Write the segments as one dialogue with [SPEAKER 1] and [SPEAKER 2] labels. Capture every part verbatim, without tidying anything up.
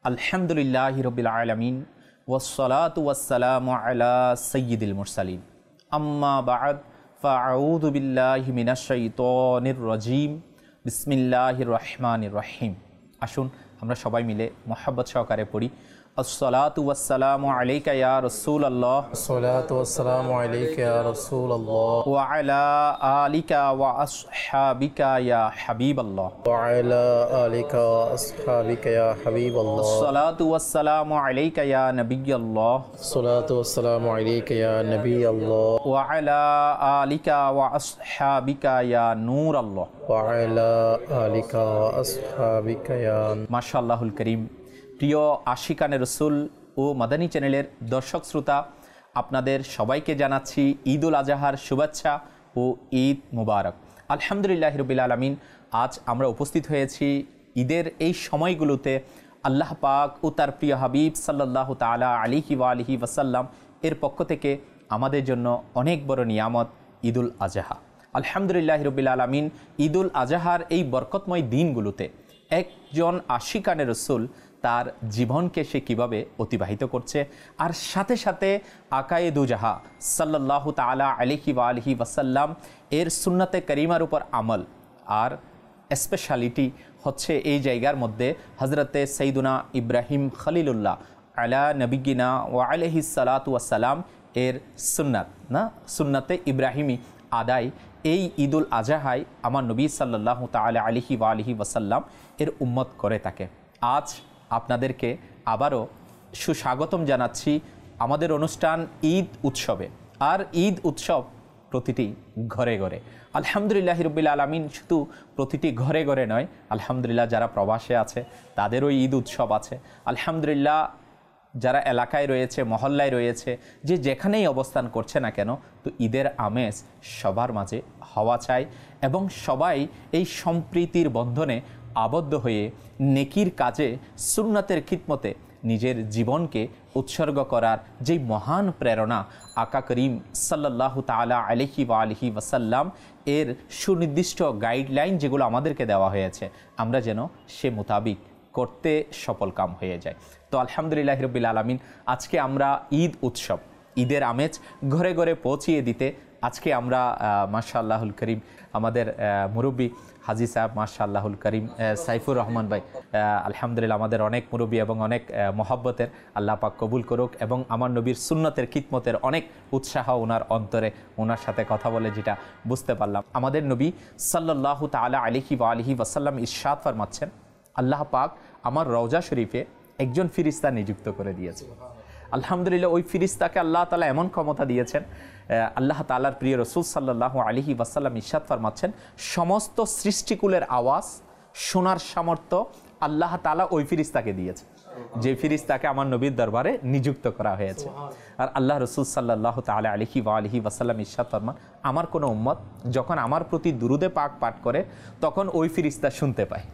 [SPEAKER 1] আলহামদুলিল্লাহি রাব্বিল আলামিন ওয়াসসালাতু ওয়াসসালামু আলা সাইয়্যিদিল মুরসালিন আম্মা বা'দ ফাআউযু বিল্লাহি মিনাশ শাইতানির রাজীম বিসমিল্লাহির রহমানির রহিম। আসুন আমরা সবাই মিলে মুহাব্বত সহকারে পড়ি আসসালাতু ওয়াসসালামু আলাইকা ইয়া রাসূলুল্লাহ
[SPEAKER 2] আসসালাতু ওয়াসসালামু আলাইকা ইয়া রাসূলুল্লাহ
[SPEAKER 1] ওয়া আলা আলিকা ওয়া আসহাবিকা ইয়া হাবিবাল্লাহ
[SPEAKER 2] ওয়া আলা আলিকা ওয়া আসহাবিকা ইয়া হাবিবাল্লাহ
[SPEAKER 1] আসসালাতু ওয়াসসালামু আলাইকা ইয়া নাবিয়াল্লাহ
[SPEAKER 2] আসসালাতু ওয়াসসালামু আলাইকা ইয়া নবিয়াল্লাহ
[SPEAKER 1] ওয়া আলা আলিকা ওয়া আসহাবিকা ইয়া নূরাল্লাহ
[SPEAKER 2] ওয়া আলা আলিকা ওয়া আসহাবিকা ইয়া
[SPEAKER 1] মাশাআল্লাহুল করিম। প্রিয় আশিকানে রসুল ও মাদানী চ্যানেলের দর্শক শ্রোতা, আপনাদের সবাইকে জানাচ্ছি ঈদ উল আজহার শুভেচ্ছা ও ঈদ মুবারক। আলহামদুলিল্লাহ রাব্বিল আলামিন। আজ আমরা উপস্থিত হয়েছি ঈদের এই সময়গুলোতে আল্লাহ পাক ও তার প্রিয় হাবিব সাল্লাল্লাহু তাআলা আলাইহি ওয়া আলিহি ওয়াসাল্লাম এর পক্ষ থেকে আমাদের জন্য অনেক বড় নিয়ামত ঈদ উল আজহা। আলহামদুলিল্লাহ রাব্বিল আলামিন। ঈদ উল আজহার এই বরকতময় দিনগুলোতে একজন আশিকানে রসুল তার জীবনকে সে কীভাবে অতিবাহিত করছে, আর সাথে সাথে আকায়েদুজাহা সাল্লাল্লাহু তাআলা আলাইহি ওয়া আলিহি ওয়াসাল্লাম এর সুন্নাতে করিমার উপর আমল। আর স্পেশালিটি হচ্ছে এই জায়গার মধ্যে হজরতে সৈয়দুনা ইব্রাহিম খলিলুল্লাহ আলা নবিগিনা ওয়া আলাইহিস সালাতু ওয়াসসালাম এর সুন্নাত না সুন্নাতে ইব্রাহিমি আদায় এই ঈদুল আজহায় আমার নবী সাল্লাল্লাহু তাআলা আলাইহি ওয়া আলিহি ওয়াসাল্লাম এর উম্মত করে থাকে। আজ আপনাদেরকে আবারও সুস্বাগতম জানাচ্ছি আমাদের অনুষ্ঠান ঈদ উৎসবে। আর ঈদ উৎসব প্রতিটি ঘরে ঘরে। আলহামদুলিল্লাহ রাব্বিল আলামিন। শুধু প্রতিটি ঘরে ঘরে নয়, আলহামদুলিল্লাহ যারা প্রবাসে আছে তাদেরও ঈদ উৎসব আছে। আলহামদুলিল্লাহ যারা এলাকায় রয়েছে, মহল্লায় রয়েছে, যে যেখানেই অবস্থান করছে না কেন, তো ঈদের আমেজ সবার মাঝে হওয়া চাই এবং সবাই এই সম্প্রীতির বন্ধনে আবদ্ধ হয়ে নেকির কাজে সুন্নাতের খিদমতে নিজের জীবনকে উৎসর্গ করার যেই মহান প্রেরণা আকা করিম সাল্লাল্লাহু তাআলা আলাইহি ওয়া আলিহি ওয়াসাল্লাম এর সুনির্দিষ্ট গাইডলাইন যেগুলো আমাদেরকে দেওয়া হয়েছে, আমরা যেন সে মোতাবিক করতে সফল কাম হয়ে যায়। তো আলহামদুলিল্লাহ রাব্বিল আলামিন। আজকে আমরা ঈদ উৎসব, ঈদের আমেজ ঘরে ঘরে পৌঁছিয়ে দিতে আজকে আমরা মাশাআল্লাহুল করিম আমাদের মুরব্বী হাজি সাহেব মাশাআল্লাহুল করিম সাইফুর রহমান ভাই, আলহামদুলিল্লাহ আমাদের অনেক মুরব্বী এবং অনেক মহব্বতের, আল্লাহ পাক কবুল করুক। এবং আমার নবীর সুন্নতের খিদমতের অনেক উৎসাহ ওনার অন্তরে, ওনার সাথে কথা বলে যেটা বুঝতে পারলাম, আমাদের নবী সাল্লাল্লাহু তাআলা আলাইহি ওয়া আলিহি ওয়াসাল্লাম ইরশাদ ফরমাচ্ছেন, আল্লাহ পাক আমার রওজা শরীফে একজন ফিরিস্তা নিযুক্ত করে দিয়েছে। আলহামদুলিল্লাহ ওই ফিরিস্তাকে আল্লাহ তাআলা এমন ক্ষমতা দিয়েছেন, আল্লাহ তাআলার প্রিয় রসুল সাল্লাল্লাহু আলাইহি ওয়াসাল্লাম ইরশাদ ফরমাচ্ছেন, সমস্ত সৃষ্টিকুলের আওয়াজ শোনার সামর্থ্য আল্লাহ তাআলা ওই ফিরিস্তাকে দিয়েছে, যে ফিরিস্তাকে আমার নবীর দরবারে নিযুক্ত করা হয়েছে। আর আল্লাহ রসুল সাল্লাল্লাহু তাআলা আলাইহি ওয়া আলিহি ওয়াসাল্লাম ইরশাদ ফরমান, আমার কোনো উম্মত যখন আমার প্রতি দুরুদে পাক পাঠ করে তখন ওই ফিরিস্তা শুনতে পায়,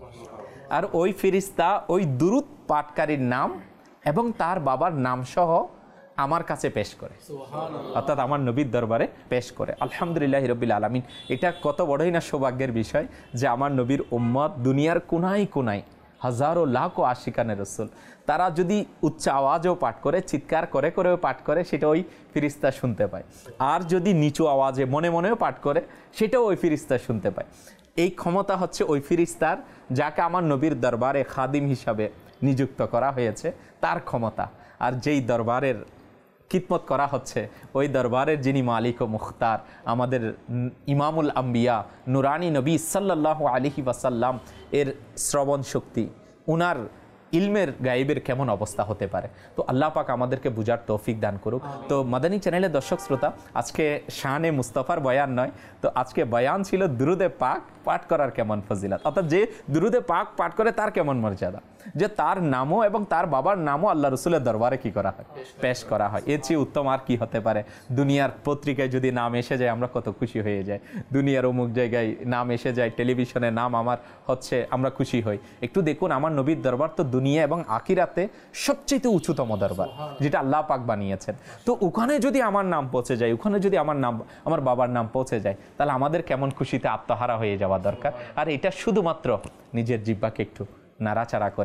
[SPEAKER 1] আর ওই ফিরিস্তা ওই দুরুদ পাঠকারীর নাম এবং তার বাবার নাম সহ আমার কাছে পেশ করে, অর্থাৎ আমার নবীর দরবারে পেশ করে। আলহামদুলিল্লাহ রাব্বিল আলামিন। এটা কত বড়ই না সৌভাগ্যের বিষয় যে আমার নবীর উম্মত দুনিয়ার কোনায় কোনায় হাজারো লাখো আশিকানে রসুল তারা যদি উচ্চ আওয়াজেও পাঠ করে, চিৎকার করে করেও পাঠ করে, সেটা ওই ফিরিস্তা শুনতে পায়। আর যদি নিচু আওয়াজে মনে মনেও পাঠ করে, সেটাও ওই ফিরিস্তা শুনতে পায়। এই ক্ষমতা হচ্ছে ওই ফিরিস্তার, যাকে আমার নবীর দরবারে খাদিম হিসাবে নিযুক্ত করা হয়েছে, তার ক্ষমতা। আর যেই দরবারের খিদমত করা হচ্ছে, ওই দরবারের যিনি মালিক ও মুখতার, আমাদের ইমামুল আম্বিয়া নুরানি নবী সাল্লাল্লাহু আলাইহি ওয়াসাল্লাম এর শ্রবণ শক্তি, উনার ইলমের গায়েবের কেমন অবস্থা হতে পারে। তো আল্লাহ পাক আমাদেরকে বুঝার তৌফিক দান করুক। তো মাদানী চ্যানেলের দর্শক শ্রোতা, আজকে শানে মুস্তাফার বয়ান নয়, তো আজকে বয়ান ছিল দুরুদে পাক পাঠ করার কেমন ফজিলত, অর্থাৎ যে দুরুদে পাক পাঠ করে তার কেমন মর্যাদা, যে তার নামও এবং তার বাবার নামও আল্লাহ রসুলের দরবারে কি করা হয়, পেশ করা হয়। এর চেয়ে উত্তম আর কি হতে পারে। দুনিয়ার পত্রিকায় যদি নাম এসে যায় আমরা কত খুশি হয়ে যাই, দুনিয়ার অমুক জায়গায় নাম এসে যায়, টেলিভিশনে নাম আমার হচ্ছে, আমরা খুশি হই। একটু দেখুন আমার নবীর দরবার তো দুনিয়া এবং আখিরাতে সবচেয়ে উঁচুতম দরবার, যেটা আল্লাহ পাক বানিয়েছেন। তো ওখানে যদি আমার নাম পৌঁছে যায়, ওখানে যদি আমার নাম, আমার বাবার নাম পৌঁছে যায়, তাহলে আমাদের কেমন খুশিতে আত্মহারা হয়ে যাওয়া দরকার। আর এটা শুধুমাত্র নিজের জিহ্বাকে একটু নাড়াচাড়া করে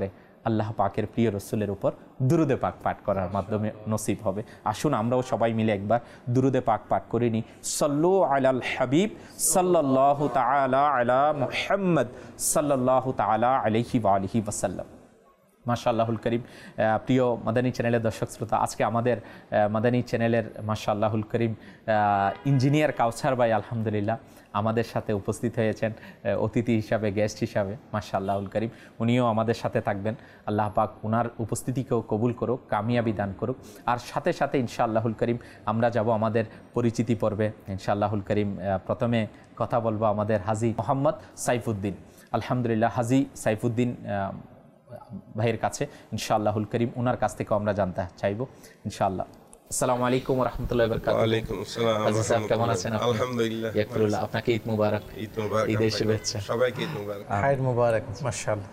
[SPEAKER 1] আল্লাহ পাকের প্রিয় রসুলের উপর দুরুদে পাক পাঠ করার মাধ্যমে নসিব হবে। আসুন আমরাও সবাই মিলে একবার দুরুদে পাক পাঠ করে নিই। সল্লু আলাল হাবিব সাল্লাল্লাহু তাআলা আলা মুহাম্মদ সাল্লাল্লাহু তাআলা আলাইহি ওয়া আলিহি ওয়াসাল্লাম। মাশাআল্লাহুল করিম। প্রিয় মাদানী চ্যানেলের দর্শক শ্রোতা, আজকে আমাদের মাদানী চ্যানেলের মাশাআল্লাহুল করিম ইঞ্জিনিয়ার কাউসার ভাই আলহামদুলিল্লাহ আমাদের সাথে উপস্থিত হয়েছেন অতিথি হিসাবে, গেস্ট হিসাবে। মাশাআল্লাহুল করিম উনিও আমাদের সাথে থাকবেন। আল্লাহ পাক ওনার উপস্থিতিকেও কবুল করুক, কামিয়াবি দান করুক। আর সাথে সাথে ইনশাআল্লাহুল করিম আমরা যাব আমাদের পরিচিতি পর্বে। ইনশাআল্লাহুল করিম প্রথমে কথা বলবো আমাদের হাজী মোহাম্মদ সাইফুদ্দিন। আলহামদুলিল্লাহ হাজী সাইফুদ্দিন ভাইয়ের কাছে ইনশাআল্লাহুল করিম ওনার কাছ থেকে আমরা জানতে চাইবো ইনশাআল্লাহ। আসসালামু আলাইকুম ওয়া রাহমাতুল্লাহি ওয়া বারাকাতুহু। ওয়া আলাইকুম আসসালাম। হাজী সাহেব কেমন আছেন?
[SPEAKER 3] আলহামদুলিল্লাহ।
[SPEAKER 1] ইয়াকুল্লাহ, আপনাকে ঈদ মুবারক।
[SPEAKER 3] ঈদ মুবারক।
[SPEAKER 1] ঈদের শুভেচ্ছা।
[SPEAKER 3] সবাইকে ঈদ মুবারক।
[SPEAKER 2] ঈদ মুবারক। মাশাআল্লাহ।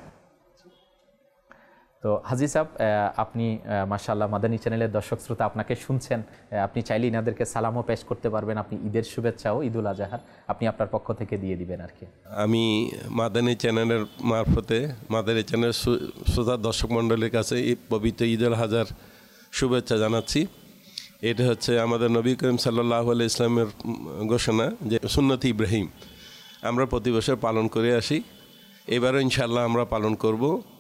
[SPEAKER 1] তো হাজী সাহেব, আপনি মাশাআল্লাহ মাদানী চ্যানেলের দর্শক শ্রোতা আপনাকে শুনছেন, আপনি চাইলে ইনাদেরকে সালামও পেশ করতে পারবেন। আপনি ঈদের শুভেচ্ছাও ঈদুল আজহার আপনি আপনার পক্ষ থেকে দিয়ে দিবেন আর কি।
[SPEAKER 3] আমি মাদানী চ্যানেলের মারফতে মাদানী চ্যানেলের শ্রোতা দর্শক মণ্ডলীর কাছে এই পবিত্র ঈদুল আজহার শুভেচ্ছা জানাচ্ছি। এটা হচ্ছে আমাদের নবী করিম সাল্লাল্লাহু আলাইহি ইসলামের ঘোষণা যে সুন্নতে ইব্রাহিম আমরা প্রতি বছর পালন করে আসি, এবারও ইনশাআল্লাহ আমরা পালন করব।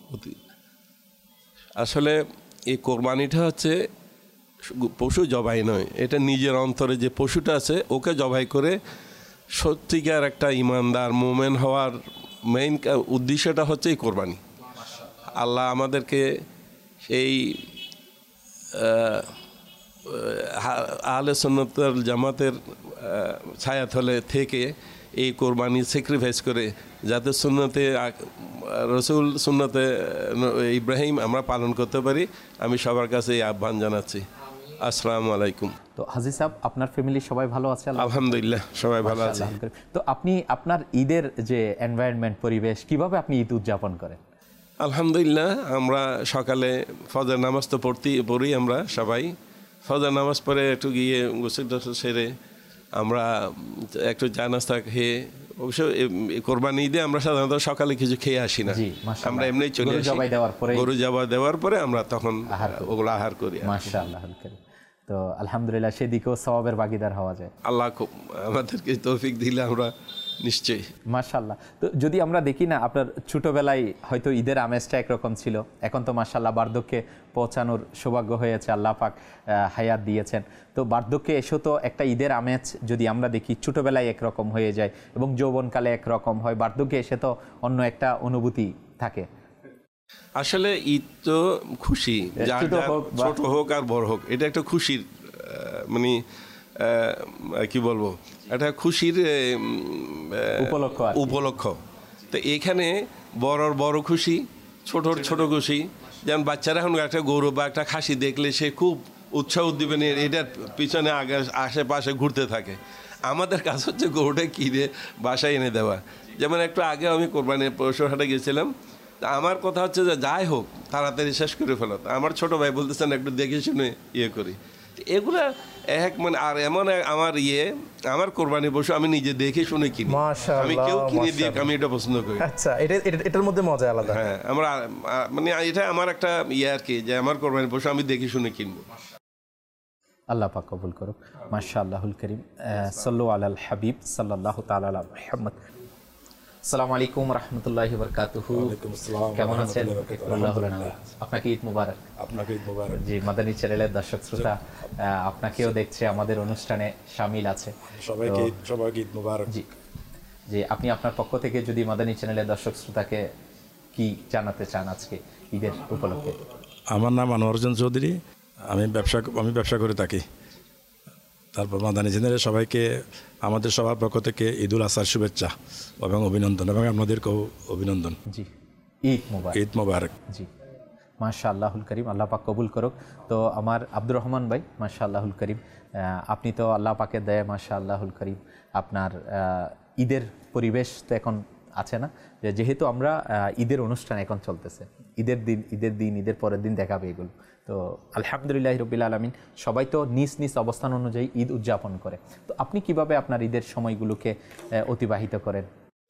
[SPEAKER 3] আসলে এই কোরবানিটা হচ্ছে পশু জবাই নয়, এটা নিজের অন্তরে যে পশুটা আছে ওকে জবাই করে সত্যিকার একটা ইমানদার মোমেন হওয়ার মেইন উদ্দেশ্যটা হচ্ছে এই কোরবানি। আল্লাহ আমাদেরকে এই আহলে সুন্নাতের জামাতের ছায়াতলে থেকে এই কোরবানি স্যাক্রিফাইস করে যাতে সুন্নতে রসুল সুন্নতে ইব্রাহিম আমরা পালন করতে পারি, আমি সবার কাছে এই আহ্বান জানাচ্ছি। আসসালামু আলাইকুম।
[SPEAKER 1] তো হাজী সাহেব, আপনার ফ্যামিলি সবাই ভালো আছে?
[SPEAKER 3] আলহামদুলিল্লাহ সবাই ভালো আছে।
[SPEAKER 1] তো আপনি আপনার ঈদের যে এনভায়রনমেন্ট, পরিবেশ, কিভাবে আপনি ঈদ উদযাপন করেন?
[SPEAKER 3] আলহামদুলিল্লাহ আমরা সকালে ফজর নামাজ তো পড়তে পড়ি, আমরা সবাই ফজর নামাজ পড়ে একটু গিয়ে গোসল টোসল সেরে আমরা একটু চা নাস্তা খেয়ে, অবশ্য কোরবানি ঈদে আমরা সাধারণত সকালে কিছু খেয়ে আসি না, আমরা এমনি চলে আসি। গরু জবাই দেওয়ার পরে আমরা তখন ওগুলো আহার করি।
[SPEAKER 1] মাশাআল্লাহ। তো আলহামদুলিল্লাহ সেদিকেও সওয়াবের ভাগীদার হওয়া যায়।
[SPEAKER 3] আল্লাহ খুব আমাদেরকে তৌফিক দিলে আমরা নিশ্চয়ই।
[SPEAKER 1] মাশাআল্লাহ। তো যদি আমরা দেখি না, আপনার ছোটবেলায় হয়তো ঈদের আমেজটা একরকম ছিল, এখন তো মাশাআল্লাহ বার্ধক্যে পৌঁছানোর সৌভাগ্য হয়েছে, আল্লাহ পাক হায়াত দিয়েছেন। তো বার্ধক্যে এসে তো একটা ঈদের আমেজ যদি আমরা দেখি ছোটবেলায় একরকম হয়ে যায় এবং যৌবনকালে একরকম হয়, বার্ধক্যে এসে তো অন্য একটা অনুভূতি থাকে।
[SPEAKER 3] আসলে ঈদ তো খুশি, ছোট হোক আর বড় হোক, এটা একটা খুশির মানে কি বলবো, একটা খুশির
[SPEAKER 1] উপলক্ষ
[SPEAKER 3] উপলক্ষ তো এখানে বড়র বড় খুশি, ছোটর ছোট খুশি। যেমন বাচ্চারা এখন একটা গরু বা একটা খাসি দেখলে সে খুব উৎসাহ উদ্দীপনে এটার পিছনে আগে আশেপাশে ঘুরতে থাকে। আমাদের কাজ হচ্ছে গরুটা কিনে বাসায় এনে দেওয়া। যেমন একটু আগে আমি কোরবানির পরশুর হাটে গেছিলাম, তা আমার কথা হচ্ছে যে যাই হোক তাড়াতাড়ি শেষ করে ফেলো। আমার ছোট ভাই বলতেছেন একটু দেখে শুনে ইয়ে করি, এগুলা এক মানে। আর এমন আমার ইয়ে আমার কোরবানি পশু আমি নিজে দেখে শুনে কিনি, আমি কেউ কিনে দিয়ে আমি এটা পছন্দ করি।
[SPEAKER 2] আচ্ছা, এটা এটার মধ্যে মজা আলাদা।
[SPEAKER 3] হ্যাঁ, আমরা মানে এটা আমার একটা ইয়ে আর কি, যে আমার কোরবানি পশু আমি দেখে শুনে কিনবো।
[SPEAKER 1] আল্লাহ পাক কবুল করুক। মাশাআল্লাহুল করিম। সাল্লু আলাল হাবিব সাল্লাল্লাহু তাআলা আলা মুহাম্মদ। আসসালামু আলাইকুম রাহমাতুল্লাহি ওয়া বারাকাতুহু। কেমন আছেন? আপনাকে ঈদ মুবারক।
[SPEAKER 4] আপনাকে ঈদ মুবারক।
[SPEAKER 1] জি, মাদানী চ্যানেলের দর্শক শ্রোতা আপনাকেও দেখছে, আমাদের অনুষ্ঠানে শামিল আছে
[SPEAKER 4] সবাইকে। সবাইকে ঈদ মুবারক।
[SPEAKER 1] জি জি, আপনি আপনার পক্ষ থেকে যদি মাদানী চ্যানেলের দর্শক শ্রোতাকে কি জানাতে চান আজকে ঈদের উপলক্ষে?
[SPEAKER 4] আমার নাম আনোয়ার হোসেন চৌধুরী, আমি ব্যবসা আমি ব্যবসা করে থাকি। তারপর মাদানী চ্যানেলের সবাইকে আমাদের সবার পক্ষ থেকে ঈদুল আজহার শুভেচ্ছা এবং অভিনন্দন, এবং আপনাদেরকেও অভিনন্দন।
[SPEAKER 1] জি, ঈদ মুবারক।
[SPEAKER 4] ঈদ মুবারক।
[SPEAKER 1] জি, মাশাআল্লাহুল করিম, আল্লাহ পাক কবুল করুক। তো আমার আব্দুর রহমান ভাই, মাশাআল্লাহুল করিম, আপনি তো আল্লাহ পাকের দয়া মাশাআল্লাহুল করিম আপনার ঈদের পরিবেশ তো এখন আছে না, যেহেতু আমরা ঈদের অনুষ্ঠান এখন চলতেছে, ঈদের দিন ঈদের দিন ঈদের পরের দিন দেখাবে এগুলো। তো আলহামদুলিল্লাহ রব্বিল আলামিন, সবাই তো নিজ নিজ অবস্থান অনুযায়ী ঈদ উদযাপন করে। তো আপনি কিভাবে আপনার ঈদের সময়গুলোকে অতিবাহিত করেন?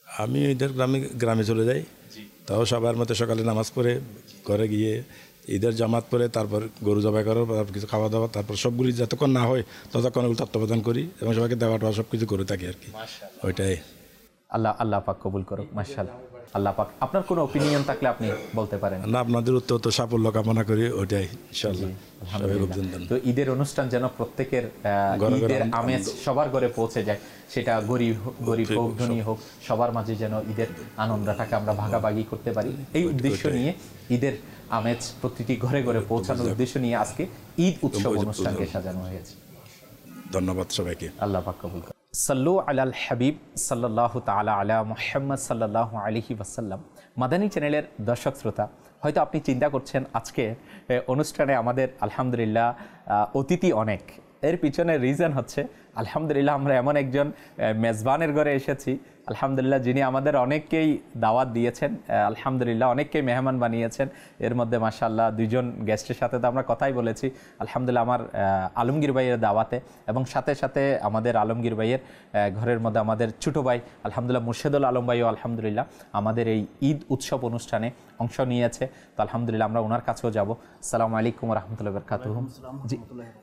[SPEAKER 4] আমি ঈদের গ্রামে গ্রামে চলে যাই, তাও সবার মতো সকালে নামাজ পড়ে ঘরে গিয়ে ঈদের জামাত পরে তারপর গরু জবাই করো, তারপর কিছু খাওয়া দাওয়া, তারপর সবগুলি যতক্ষণ না হয় ততক্ষণ ওগুলো তত্ত্বাবধান করি এবং সবাইকে দেওয়া টেওয়া সব কিছু করে থাকি আর কি। ওইটাই।
[SPEAKER 1] আল্লাহ আল্লাহ পাক কবুল করুক। মাশাআল্লাহ। আল্লাহ পাক, আপনার কোনো অপিনিয়ন থাকলে আপনি বলতে পারেন।
[SPEAKER 4] না, আপনাদের উত্তর তো সাফল্য কামনা করি, ওইটাই ইনশাআল্লাহ। সবাই খুব দিন
[SPEAKER 1] তো ঈদের অনুষ্ঠান যেন প্রত্যেকের ঈদের আমেজ সবার ঘরে পৌঁছে যায়, সেটা গরিব গরিব হোক ধনী হোক, সবার মাঝে যেন ঈদের আনন্দটাকে আমরা ভাগাভাগি করতে পারি, এই উদ্দেশ্য নিয়ে ঈদের আমেজ প্রতিটি ঘরে ঘরে পৌঁছানোর উদ্দেশ্য নিয়ে আজকে ঈদ উৎসব অনুষ্ঠানকে সাজানো হয়েছে।
[SPEAKER 4] ধন্যবাদ সবাইকে।
[SPEAKER 1] আল্লাহ পাক কবুল করুন। সাল্লু আলাল হাবিব সাল্লাল্লাহু তাআলা আলা মুহাম্মদ সাল্লাল্লাহু আলাইহি ওয়াসাল্লাম। মাদানী চ্যানেলের দর্শক শ্রোতা, হয়তো আপনি চিন্তা করছেন আজকে অনুষ্ঠানে আমাদের আলহামদুলিল্লাহ অতিথি অনেক। এর পিছনে রিজন হচ্ছে আলহামদুলিল্লাহ আমরা এমন একজন মেজবানের ঘরে এসেছি আলহামদুলিল্লাহ, যিনি আমাদের অনেককেই দাওয়াত দিয়েছেন, আলহামদুলিল্লাহ অনেককেই মেহমান বানিয়েছেন। এর মধ্যে মাশাআল্লাহ দুইজন গেস্টের সাথে তো আমরা কথাই বলেছি আলহামদুলিল্লাহ, আমার আলমগীর ভাইয়ের দাওয়াতে, এবং সাথে সাথে আমাদের আলমগীর ভাইয়ের ঘরের মধ্যে আমাদের ছোটো ভাই আলহামদুলিল্লাহ মুর্শেদুল আলম ভাইও আলহামদুলিল্লাহ আমাদের এই ঈদ উৎসব অনুষ্ঠানে অংশ নিয়েছে। তো আলহামদুলিল্লাহ আমরা ওনার কাছেও যাব। আসসালামু আলাইকুম ওয়া রাহমাতুল্লাহি ওয়া বারাকাতুহু। জি,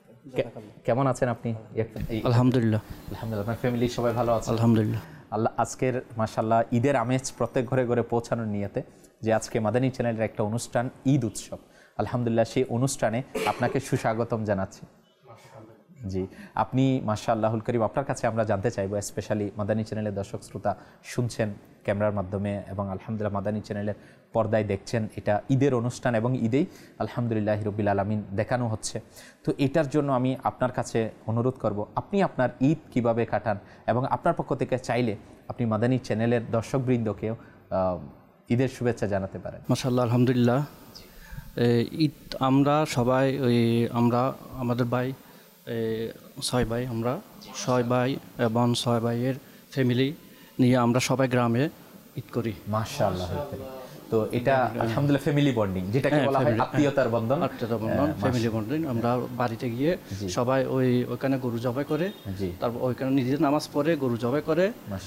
[SPEAKER 1] কেমন আছেন আপনি?
[SPEAKER 5] আলহামদুলিল্লাহ।
[SPEAKER 1] আলহামদুলিল্লাহ। আপনার ফ্যামিলি সবাই ভালো আছে?
[SPEAKER 5] আলহামদুলিল্লাহ।
[SPEAKER 1] আল্লাহ আজকের মাশাআল্লাহ ঈদের আমেজ প্রত্যেক ঘরে ঘরে পৌঁছানোর নিয়তে যে আজকে মাদানী চ্যানেলের একটা অনুষ্ঠান ঈদ উৎসব, আলহামদুলিল্লাহ সেই অনুষ্ঠানে আপনাকে সুস্বাগতম জানাচ্ছি। জি, আপনি মাশাআল্লাহুল করিম, আপনার কাছে আমরা জানতে চাইবো, স্পেশালি মাদানী চ্যানেলের দর্শক শ্রোতা শুনছেন ক্যামেরার মাধ্যমে এবং আলহামদুলিল্লাহ মাদানী চ্যানেলের পর্দায় দেখছেন, এটা ঈদের অনুষ্ঠান এবং ঈদেই আলহামদুলিল্লাহ রব্বিল আলামিন দেখানো হচ্ছে। তো এটার জন্য আমি আপনার কাছে অনুরোধ করব, আপনি আপনার ঈদ কিভাবে কাটান এবং আপনার পক্ষ থেকে চাইলে আপনি মাদানী চ্যানেলের দর্শকবৃন্দকেও ঈদের শুভেচ্ছা জানাতে পারেন।
[SPEAKER 5] মাশাআল্লাহ, আলহামদুলিল্লাহ। ঈদ আমরা সবাই ওই আমরা আমাদের ভাই ছয় ভাই, আমরা ছয় ভাই এবং ছয় ভাইয়ের ফ্যামিলি নিয়ে আমরা সবাই গ্রামে ঈদ করি।
[SPEAKER 1] মাশাআল্লাহ। তো এটা আলহামদুলিল্লাহ ফ্যামিলি বন্ডিং, যেটাকে বলা হয় আত্মীয়তার বন্ধন।
[SPEAKER 5] আত্মীয়তার বন্ধন, ফ্যামিলি বন্ডিং। আমরা বাড়িতে গিয়ে সবাই ওই ওইখানে গরু জবাই করে, তারপর ওইখানে নিজের নামাজ পড়ে গরু জবাই করে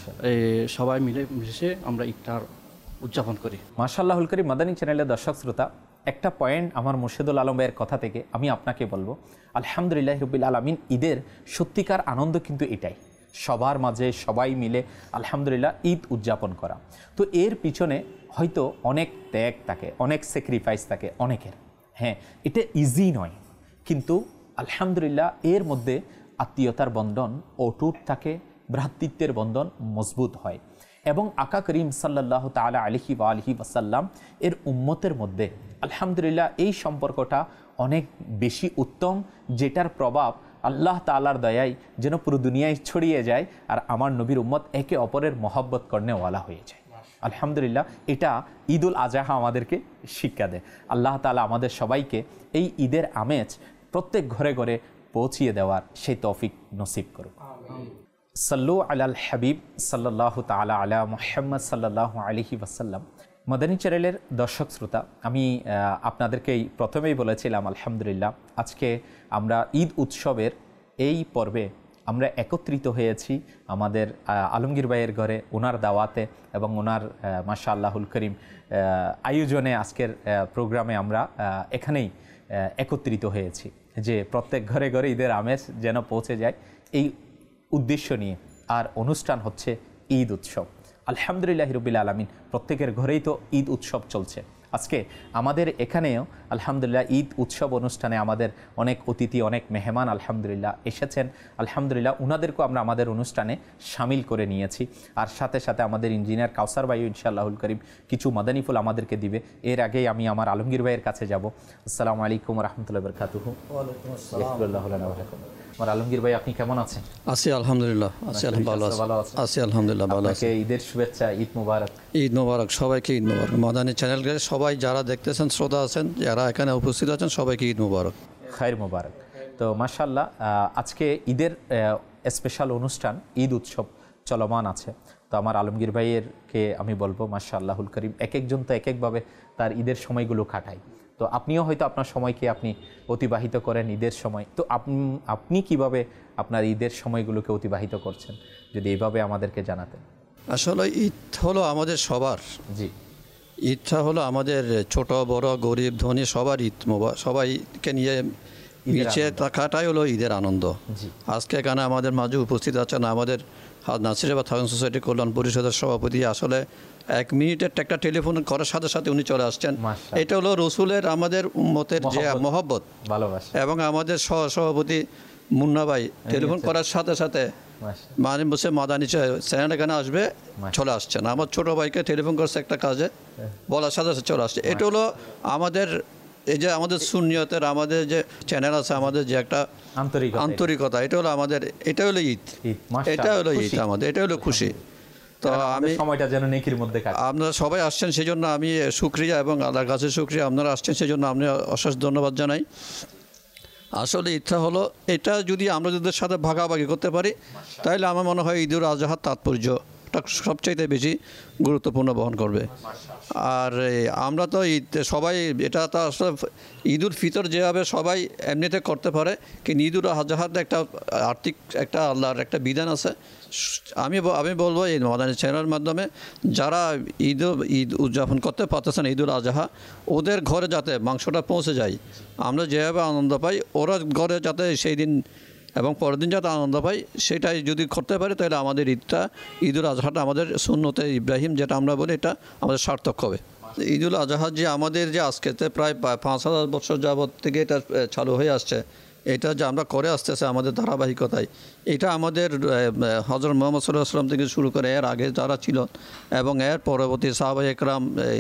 [SPEAKER 5] সবাই মিলে মিশে আমরা ঈদটার উদযাপন করি।
[SPEAKER 1] মাশাআল্লাহুল করিম। মাদানী চ্যানেলের দর্শক শ্রোতা, একটা পয়েন্ট আমার মুর্শেদুল আলম ভাইয়ের কথা থেকে আমি আপনাকে বলবো, আলহামদুলিল্লাহ রব্বিল আলামিন ঈদের সত্যিকার আনন্দ কিন্তু এটাই, সবার মাঝে সবাই মিলে আলহামদুলিল্লাহ ঈদ উদযাপন করা। তো এর পিছনে হয়তো অনেক ত্যাগ থাকে, অনেক স্যাক্রিফাইস থাকে অনেকের। হ্যাঁ, এটা ইজি নয়, কিন্তু আলহামদুলিল্লাহ এর মধ্যে আত্মীয়তার বন্ধন অটুট থাকে, ভ্রাতৃত্বের বন্ধন মজবুত হয় এবং আকা করিম সাল্লাল্লাহু তাআলা আলাইহি ওয়া আলিহি ওয়াসাল্লাম এর উম্মতের মধ্যে আলহামদুলিল্লাহ এই সম্পর্কটা অনেক বেশি উত্তম, যেটার প্রভাব আল্লাহ তাআলার দয়ায় যেন পুরো দুনিয়ায় ছড়িয়ে যায় আর আমার নবীর উম্মত একে অপরের মহব্বত করনেওয়ালা হয়ে যায়। আলহামদুলিল্লাহ এটা ঈদুল আজহা আমাদেরকে শিক্ষা দেয়। আল্লাহ তাআলা আমাদের সবাইকে এই ঈদের আমেজ প্রত্যেক ঘরে ঘরে পৌঁছিয়ে দেওয়ার সেই তৌফিক নসিব করুক। সাল্লু আলাল হাবিব সাল্লাল্লাহু তাআলা আলা মুহাম্মদ সাল্লাল্লাহু আলাইহি ওয়াসাল্লাম। মাদানী চ্যানেলের দর্শক শ্রোতা, আমি আপনাদেরকেই প্রথমেই বলেছিলাম আলহামদুলিল্লাহ আজকে আমরা ঈদ উৎসবের এই পর্বে আমরা একত্রিত হয়েছি আমাদের আলমগীর ভাইয়ের ঘরে, ওনার দাওয়াতে এবং ওনার মাশাআল্লাহুল করিম আয়োজনে আজকের প্রোগ্রামে আমরা এখানেই একত্রিত হয়েছি যে প্রত্যেক ঘরে ঘরে ঈদের আমেজ যেন পৌঁছে যায়, এই উদ্দেশ্য নিয়ে। আর অনুষ্ঠান হচ্ছে ঈদ উৎসব। আলহামদুলিল্লাহ রব্বিল আলামিন প্রত্যেকের ঘরেই তো ঈদ উৎসব চলছে। আজকে আমাদের এখানেও আলহামদুলিল্লাহ ঈদ উৎসব অনুষ্ঠানে আমাদের অনেক অতিথি, অনেক মেহমান আলহামদুলিল্লাহ এসেছেন। আলহামদুলিল্লাহ উনাদেরকেও আমরা আমাদের অনুষ্ঠানে সামিল করে নিয়েছি। আর সাথে সাথে আমাদের ইঞ্জিনিয়ার কাউসার ভাইও ইনশাআল্লাহুল করিম কিছু মাদানী ফুল আমাদেরকে দিবে। এর আগেই আমি আমার আলমগীর ভাইয়ের কাছে যাব। আসসালামু আলাইকুম ওয়া রাহমাতুল্লাহি ওয়া বারাকাতুহু। ওয়ালাইকুম আসসালাম। আমার আলমগীর ভাই, আপনি কেমন আছেন?
[SPEAKER 5] আছি আলহামদুলিল্লাহ, আছি ভালো আছি। আছি আলহামদুলিল্লাহ ভালো আছি।
[SPEAKER 1] ঈদের শুভেচ্ছা, ঈদ মুবারক।
[SPEAKER 5] ঈদ মুবারক সবাইকে, ঈদ মুবারক। মাদানী চ্যানেলকে সবাই যারা দেখতেছেন, শ্রোতা আছেন, যারা এখানে উপস্থিত আছেন, সবাইকে ঈদ মুবারক,
[SPEAKER 1] খায়র মুবারক। তো মাশাআল্লাহ আজকে ঈদের স্পেশাল অনুষ্ঠান ঈদ উৎসব চলমান আছে। তো আমার আলমগীর ভাইয়েরকে আমি বলবো মাশাআল্লাহুল করিম এক একজন তো এক একভাবে তার ঈদের সময়গুলো কাটায়। তো আপনিও হয়তো আপনার সময়কে আপনি অতিবাহিত করেন ঈদের সময়। তো আপনি আপনি কীভাবে আপনার ঈদের সময়গুলোকে অতিবাহিত করছেন, যদি এইভাবে আমাদেরকে জানাতেন।
[SPEAKER 6] আসলে ঈদ হলো আমাদের সবার,
[SPEAKER 1] জি
[SPEAKER 6] ঈদটা হলো আমাদের ছোট বড় গরিব ধনী সবার ঈদ, মোবা- সবাইকে নিয়ে মিশে থাকাটাই হলো ঈদের আনন্দ।
[SPEAKER 1] জি।
[SPEAKER 6] আজকে এখানে আমাদের মাঝে উপস্থিত আছেন আমাদের নাসিরাবাদ হাউজিং সোসাইটি কল্যাণ পরিষদের সভাপতি। আসলে এক মিনিটের একটা টেলিফোন করার সাথে সাথে উনি চলে আসছেন।
[SPEAKER 1] মাশাআল্লাহ।
[SPEAKER 6] এটা হলো রসুলের আমাদের উম্মতের যে
[SPEAKER 1] মহব্বত।
[SPEAKER 6] মহব্বত,
[SPEAKER 1] ভালোবাসা।
[SPEAKER 6] এবং আমাদের সহ সভাপতি মুন্না ভাই টেলিফোন
[SPEAKER 1] আচ্ছা।
[SPEAKER 6] করার সাথে সাথে
[SPEAKER 1] মাশাআল্লাহ।
[SPEAKER 6] মানে বসে মাদানি চ্যানেল এখানে আসবে চলে আসছেন। আমার ছোট ভাইকে টেলিফোন করছে একটা কাজে, বলার সাথে সাথে চলে আসছে। এটা হলো আমাদের এই যে আমাদের সুন্নিয়তের আমাদের যে চ্যানেল আছে, আমাদের যে একটা
[SPEAKER 1] আন্তরিকতা।
[SPEAKER 6] আন্তরিকতা, এটা হলো আমাদের, এটা হলো ঈদ,
[SPEAKER 1] ঈদ, মাশাআল্লাহ,
[SPEAKER 6] এটা হলো ঈদ
[SPEAKER 1] খুশি।
[SPEAKER 6] আমাদের, এটা হলো খুশি। তো
[SPEAKER 1] কারণ আমাদের
[SPEAKER 6] আমি
[SPEAKER 1] সময়টা যেন নেকির মধ্যে কাটে।
[SPEAKER 6] আপনারা সবাই আসছেন সেই জন্য আমি শুক্রিয়া এবং আল্লাহর কাছে শুক্রিয়া, আপনারা আসছেন সেই জন্য আমি অশেষ ধন্যবাদ জানাই। আসলে ইচ্ছা হলো এটা যদি আমরা যদি সাথে ভাগাভাগি করতে পারি তাহলে আমার মনে হয় ঈদুল আজহার তাৎপর্যটা সবচাইতে বেশি গুরুত্বপূর্ণ বহন করবে। আর এই আমরা তো ঈদ সবাই, এটা তো আসলে ঈদুল ফিতর যেভাবে সবাই এমনিতে করতে পারে, কিন্তু ঈদুল আজহার একটা আর্থিক একটা আল্লাহর একটা বিধান আছে। আমি ব- আমি বলবো এই মাদানী চ্যানেলের মাধ্যমে যারা ঈদ ঈদ উদযাপন করতে পারতেছেন ঈদুল আজহা, ওদের ঘরে যাতে মাংসটা পৌঁছে যায়, আমরা যেভাবে আনন্দ পাই ওরা ঘরে যাতে সেই দিন এবং পরের দিন যাতে আনন্দ পাই, সেটাই যদি করতে পারি তাহলে আমাদের ঈদটা ঈদুল আজহাটা আমাদের সুন্নতে ইব্রাহিম যেটা আমরা বলি এটা আমাদের সার্থক হবে। ঈদুল আজহা যে আমাদের যে আজকেতে প্রায় পা- পাঁচ হাজার বছর যাবত থেকে এটা আহ, চালু হয়ে আসছে, এটা যে আমরা করে আসতেছে আমাদের ধারাবাহিকতায়, এটা আমাদের হযরত মুহাম্মদ সাল্লাল্লাহু আলাইহি ওয়াসাল্লাম থেকে শুরু করে এর আগে যারা ছিল এবং এর পরবর্তী সাহাবায়ে একরাম,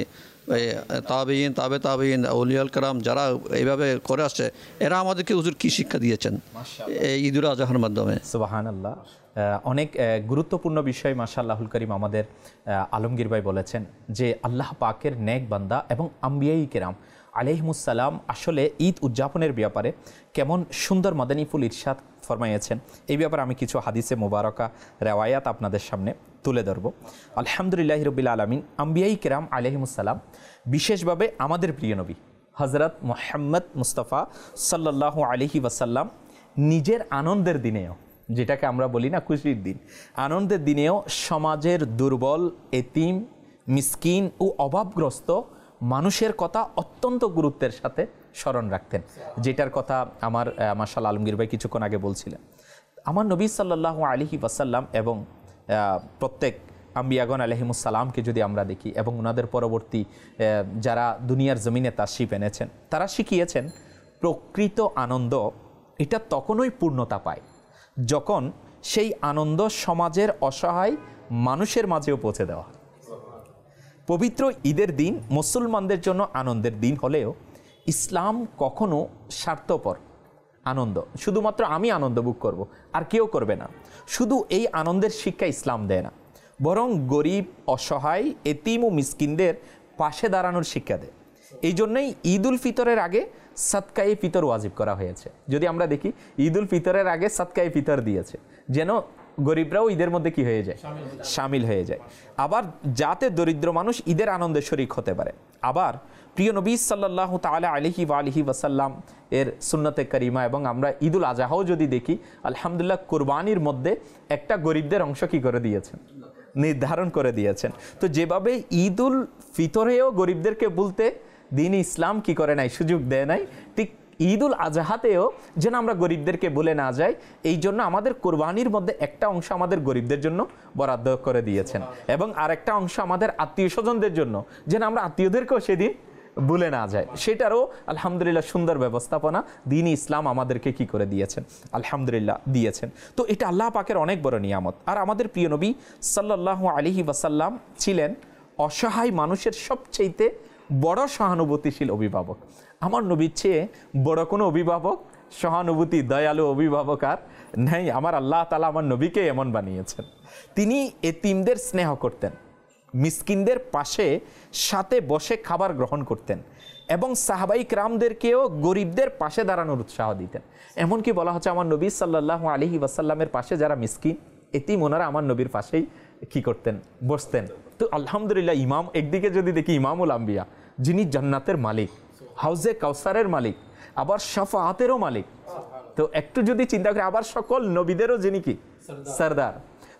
[SPEAKER 6] তাবেঈন, তাবে তাবেঈন, আউলিয়াল কেরাম যারা এইভাবে করে আসছে, এরা আমাদেরকে হুজুর কী শিক্ষা দিয়েছেন এই ঈদুল আজহার মাধ্যমে।
[SPEAKER 1] সুবহানাল্লাহ। আহ, অনেক আহ, গুরুত্বপূর্ণ বিষয় মাশাআল্লাহুল করিম আমাদের আহ, আলমগীর ভাই বলেছেন যে আল্লাহ পাকের নেক বান্দা এবং আম্বিয়াই কেরাম আলাইহিমুসসালাম আসলে ঈদ উদযাপনের ব্যাপারে কেমন সুন্দর মাদানীফুল ইরশাদ ফরমাইয়েছেন, এই ব্যাপারে আমি কিছু হাদিসে মোবারকা রেওয়ায়াত আপনাদের সামনে তুলে ধরব। আলহামদুলিল্লাহ রাব্বিল আলামিন, আম্বিয়াই কেরাম আলাইহিমুসসালাম, বিশেষভাবে আমাদের প্রিয় নবী হযরত মুহাম্মদ মুস্তাফা সাল্লাল্লাহু আলাইহি ওয়াসাল্লাম নিজের আনন্দের দিনেও, যেটাকে আমরা বলি না খুশির দিন, আনন্দের দিনেও সমাজের দুর্বল, এতিম, মিসকিন ও অভাবগ্রস্ত মানুষের কথা অত্যন্ত গুরুত্বের সাথে স্মরণ রাখতেন, যেটার কথা আমার মাশাআল্লাহ আলমগীর ভাই কিছুক্ষণ আগে বলছিলেন। আমার নবী সাল্লাল্লাহু আলাইহি ওয়াসাল্লাম এবং আহ, প্রত্যেক আম্বিয়াগণ আলাইহিমুসসালামকে যদি আমরা দেখি এবং ওনাদের পরবর্তী আহ, যারা দুনিয়ার জমিনে তাশরিফ এনেছেন, তারা শিখিয়েছেন প্রকৃত আনন্দ এটা তখনই পূর্ণতা পায় যখন সেই আনন্দ সমাজের অসহায় মানুষের মাঝেও পৌঁছে দেওয়া হয়। পবিত্র ঈদের দিন মুসলমানদের জন্য আনন্দের দিন হলেও ইসলাম কখনো স্বার্থপর আনন্দ, শুধুমাত্র আমি আনন্দ ভোগ করব আর কেউ করবে না, শুধু এই আনন্দের শিক্ষা ইসলাম দেয় না, বরং গরিব, অসহায়, এতিম ও মিসকিনদের পাশে দাঁড়ানোর শিক্ষা দেয়। এই জন্যই ঈদ উল ফিতরের আগে সাদকায়ে ফিতর ওয়াজিব করা হয়েছে। যদি আমরা দেখি ঈদ উল ফিতরের আগে সাদকায়ে ফিতর দিয়েছে যেন গরিবরাও ঈদের মধ্যে কি হয়ে যায়, শামিল হয়ে যায়, আবার যাতে দরিদ্র মানুষ ঈদের আনন্দে শরীক হতে পারে। আবার প্রিয় নবী সাল্লাল্লাহু তাআলা আলাইহি ওয়া আলিহি ওয়াসাল্লাম এর সুন্নতে কারিমা এবং আমরা ঈদ উল আজহাও যদি দেখি, আলহামদুলিল্লাহ কুরবানির মধ্যে একটা গরিবদের অংশ কি করে দিয়েছেন, নির্ধারণ করে দিয়েছেন। তো যেভাবে ঈদ উল ফিতরেও গরিবদেরকে বলতে দিন ইসলাম কি করে নাই, সুযোগ দেয় নাই, ঠিক ঈদ উল আজহাতেও যেন আমরা গরিবদেরকে বলে না যাই, এই জন্য আমাদের কোরবানির মধ্যে একটা অংশ আমাদের গরিবদের জন্য বরাদ্দ করে দিয়েছেন এবং আরেকটা অংশ আমাদের আত্মীয় স্বজনদের জন্য, যেন আমরা আত্মীয়দেরকেও সেদিন ভুলে না যায়, সেটারও আলহামদুলিল্লাহ সুন্দর ব্যবস্থাপনা দিন ইসলাম আমাদেরকে কি করে দিয়েছেন, আলহামদুলিল্লাহ দিয়েছেন। তো এটা আল্লাহ পাকের অনেক বড় নিয়ামত। আর আমাদের প্রিয় নবী সাল্লাল্লাহু আলাইহি ওয়াসাল্লাম ছিলেন অসহায় মানুষের সবচেয়ে বড় সহানুভূতিশীল অভিভাবক। আমার নবীর চেয়ে বড় কোনো অভিভাবক, সহানুভূতি, দয়ালু অভিভাবক আর নেই। আমার আল্লাহ তাআলা আমার নবীকে এমন বানিয়েছেন। তিনি এতিমদের স্নেহ করতেন, মিসকিনদের পাশে সাথে বসে খাবার গ্রহণ করতেন এবং সাহাবাই কিরামদেরকেও গরিবদের পাশে দাঁড়ানোর উৎসাহ দিতেন। এমনকি বলা হচ্ছে আমার নবী সাল্লাল্লাহু আলাইহি ওয়াসাল্লামের পাশে যারা মিসকিন, এতিম, ওনারা আমার নবীর পাশেই কি করতেন, বসতেন। তো আলহামদুলিল্লাহ, ইমাম একদিকে যদি দেখি ইমামুল আম্বিয়া, যিনি জান্নাতের মালিক, হাউজে কাউসারের মালিক, আবার শাফাআতেরও মালিক, তো একটু যদি চিন্তা করি আবার সকল নবীদেরও যিনি কি সরদার,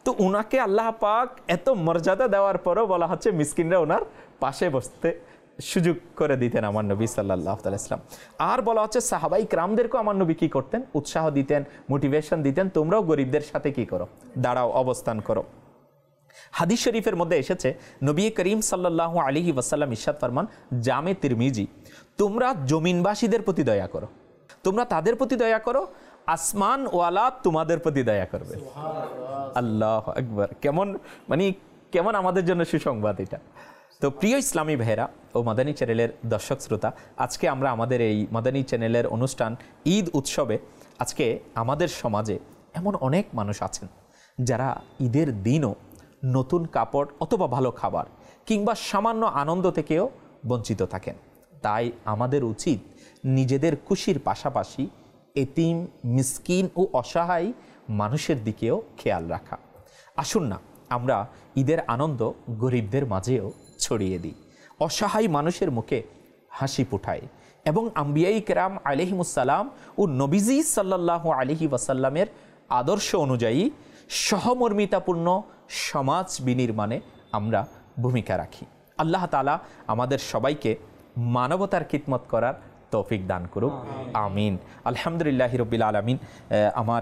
[SPEAKER 1] তো উনাকে আল্লাহ পাক এত মর্যাদা দেওয়ার পরও বলা হচ্ছে মিসকিনরা ওনার পাশে বসতে সুযোগ করে দিতেন আমার নবী সাল্লাল্লাহু আলাইহি ওয়াসাল্লাম। আর বলা হচ্ছে সাহাবাই کرامদেরকেও আমার নবী কি করতেন, উৎসাহ দিতেন, মোটিভেশন দিতেন, তোমরাও গরিবদের সাথে কি করো, দাঁড়াও, অবস্থান করো। হাদিস শরীফের মধ্যে এসেছে নবী করিম সাল্লাল্লাহু আলাইহি ওয়াসাল্লাম ইরশাদ ফরমান, জামে তিরমিজি, তোমরা জমিনবাসীদের প্রতি দয়া করো, তোমরা তাদের প্রতি দয়া করো, আসমান ওয়ালা তোমাদের প্রতি দয়া করবে। আল্লাহু আকবার, কেমন মানে কেমন আমাদের জন্য সুসংবাদ এটা। তো প্রিয় ইসলামী ভাইয়েরা ও মাদানী চ্যানেলের দর্শক শ্রোতা, আজকে আমরা আমাদের এই মাদানী চ্যানেলের অনুষ্ঠান ঈদ উৎসবে আজকে আমাদের সমাজে এমন অনেক মানুষ আছেন যারা ঈদের দিনও নতুন কাপড় অথবা ভালো খাবার কিংবা সামান্য আনন্দ থেকেও বঞ্চিত থাকেন। তাই আমাদের উচিত নিজেদের খুশির পাশাপাশি এতিম, মিসকিন ও অসহায় মানুষের দিকেও খেয়াল রাখা। আসুন না আমরা ঈদের আনন্দ গরিবদের মাঝেও ছড়িয়ে দিই, অসহায় মানুষের মুখে হাসি ফুটাই এবং আম্বিয়াই কেরাম আলাইহিমুসসালাম ও নবীজি সাল্লাল্লাহু আলাইহি ওয়াসাল্লামের আদর্শ অনুযায়ী সহমর্মিতাপূর্ণ সমাজ বিনির্মাণে আমরা ভূমিকা রাখি। আল্লাহ তাআলা আমাদের সবাইকে মানবতার খিদমত করার তৌফিক দান করুক, আমিন। আলহামদুলিল্লাহি রাব্বিল আলামিন। আমার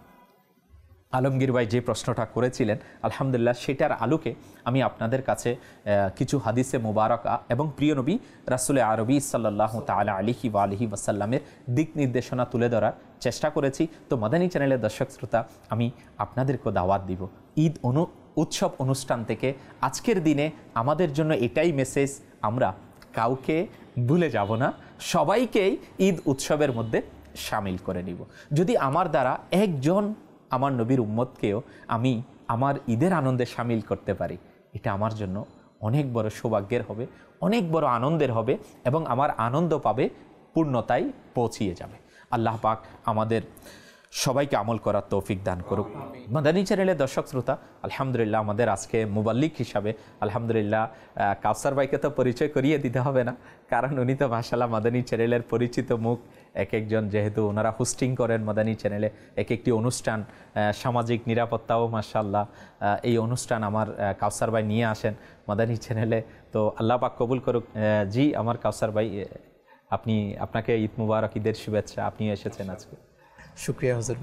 [SPEAKER 1] আলমগীর ভাই যে প্রশ্নটা করেছিলেন, আলহামদুলিল্লাহ সেটার আলোকে আমি আপনাদের কাছে কিছু হাদিসে মুবারকা এবং প্রিয় নবী রাসূলে আরবি সাল্লাল্লাহু তাআলা আলাইহি ওয়া আলিহি ওয়াসাল্লামের দিক নির্দেশনা তুলে ধরার চেষ্টা করেছি। তো মাদানী চ্যানেলের দর্শক শ্রোতা, আমি আপনাদেরকে দাওয়াত দিব ঈদ অনু উৎসব অনুষ্ঠান থেকে আজকের দিনে আমাদের জন্য এটাই মেসেজ, আমরা কাউকে ভুলে যাব না, সবাইকেই ঈদ উৎসবের মধ্যে শামিল করে নিব। যদি আমার দ্বারা একজন আমার নবীর উম্মতকেও আমি আমার ঈদের আনন্দে শামিল করতে পারি, এটা আমার জন্য অনেক বড় সৌভাগ্যের হবে, অনেক বড় আনন্দের হবে এবং আমার আনন্দ পাবে পূর্ণতায় পৌঁছিয়ে যাবে। আল্লাহ পাক আমাদের সবাইকে আমল করার তৌফিক দান করুক। মাদানী চ্যানেলের দর্শক শ্রোতা, আলহামদুলিল্লাহ আমাদের আজকে মুবাল্লিক হিসাবে আলহামদুলিল্লাহ কাউসার ভাইকে তো পরিচয় করিয়ে দিতে হবে না, কারণ উনি তো মাশাআল্লাহ মাদানী চ্যানেলের পরিচিত মুখ। এক একজন যেহেতু ওনারা হোস্টিং করেন মাদানী চ্যানেলে এক একটি অনুষ্ঠান, সামাজিক নিরাপত্তাও মাশাআল্লাহ এই অনুষ্ঠান আমার কাউসার ভাই নিয়ে আসেন মাদানী চ্যানেলে। তো আল্লাহ পাক কবুল করুক। জি আমার কাউসার ভাই, আপনি আপনাকে ঈদ মুবারক, ঈদের শুভেচ্ছা, আপনি এসেছেন আজকে।
[SPEAKER 2] শুক্রিয়া হুজুর,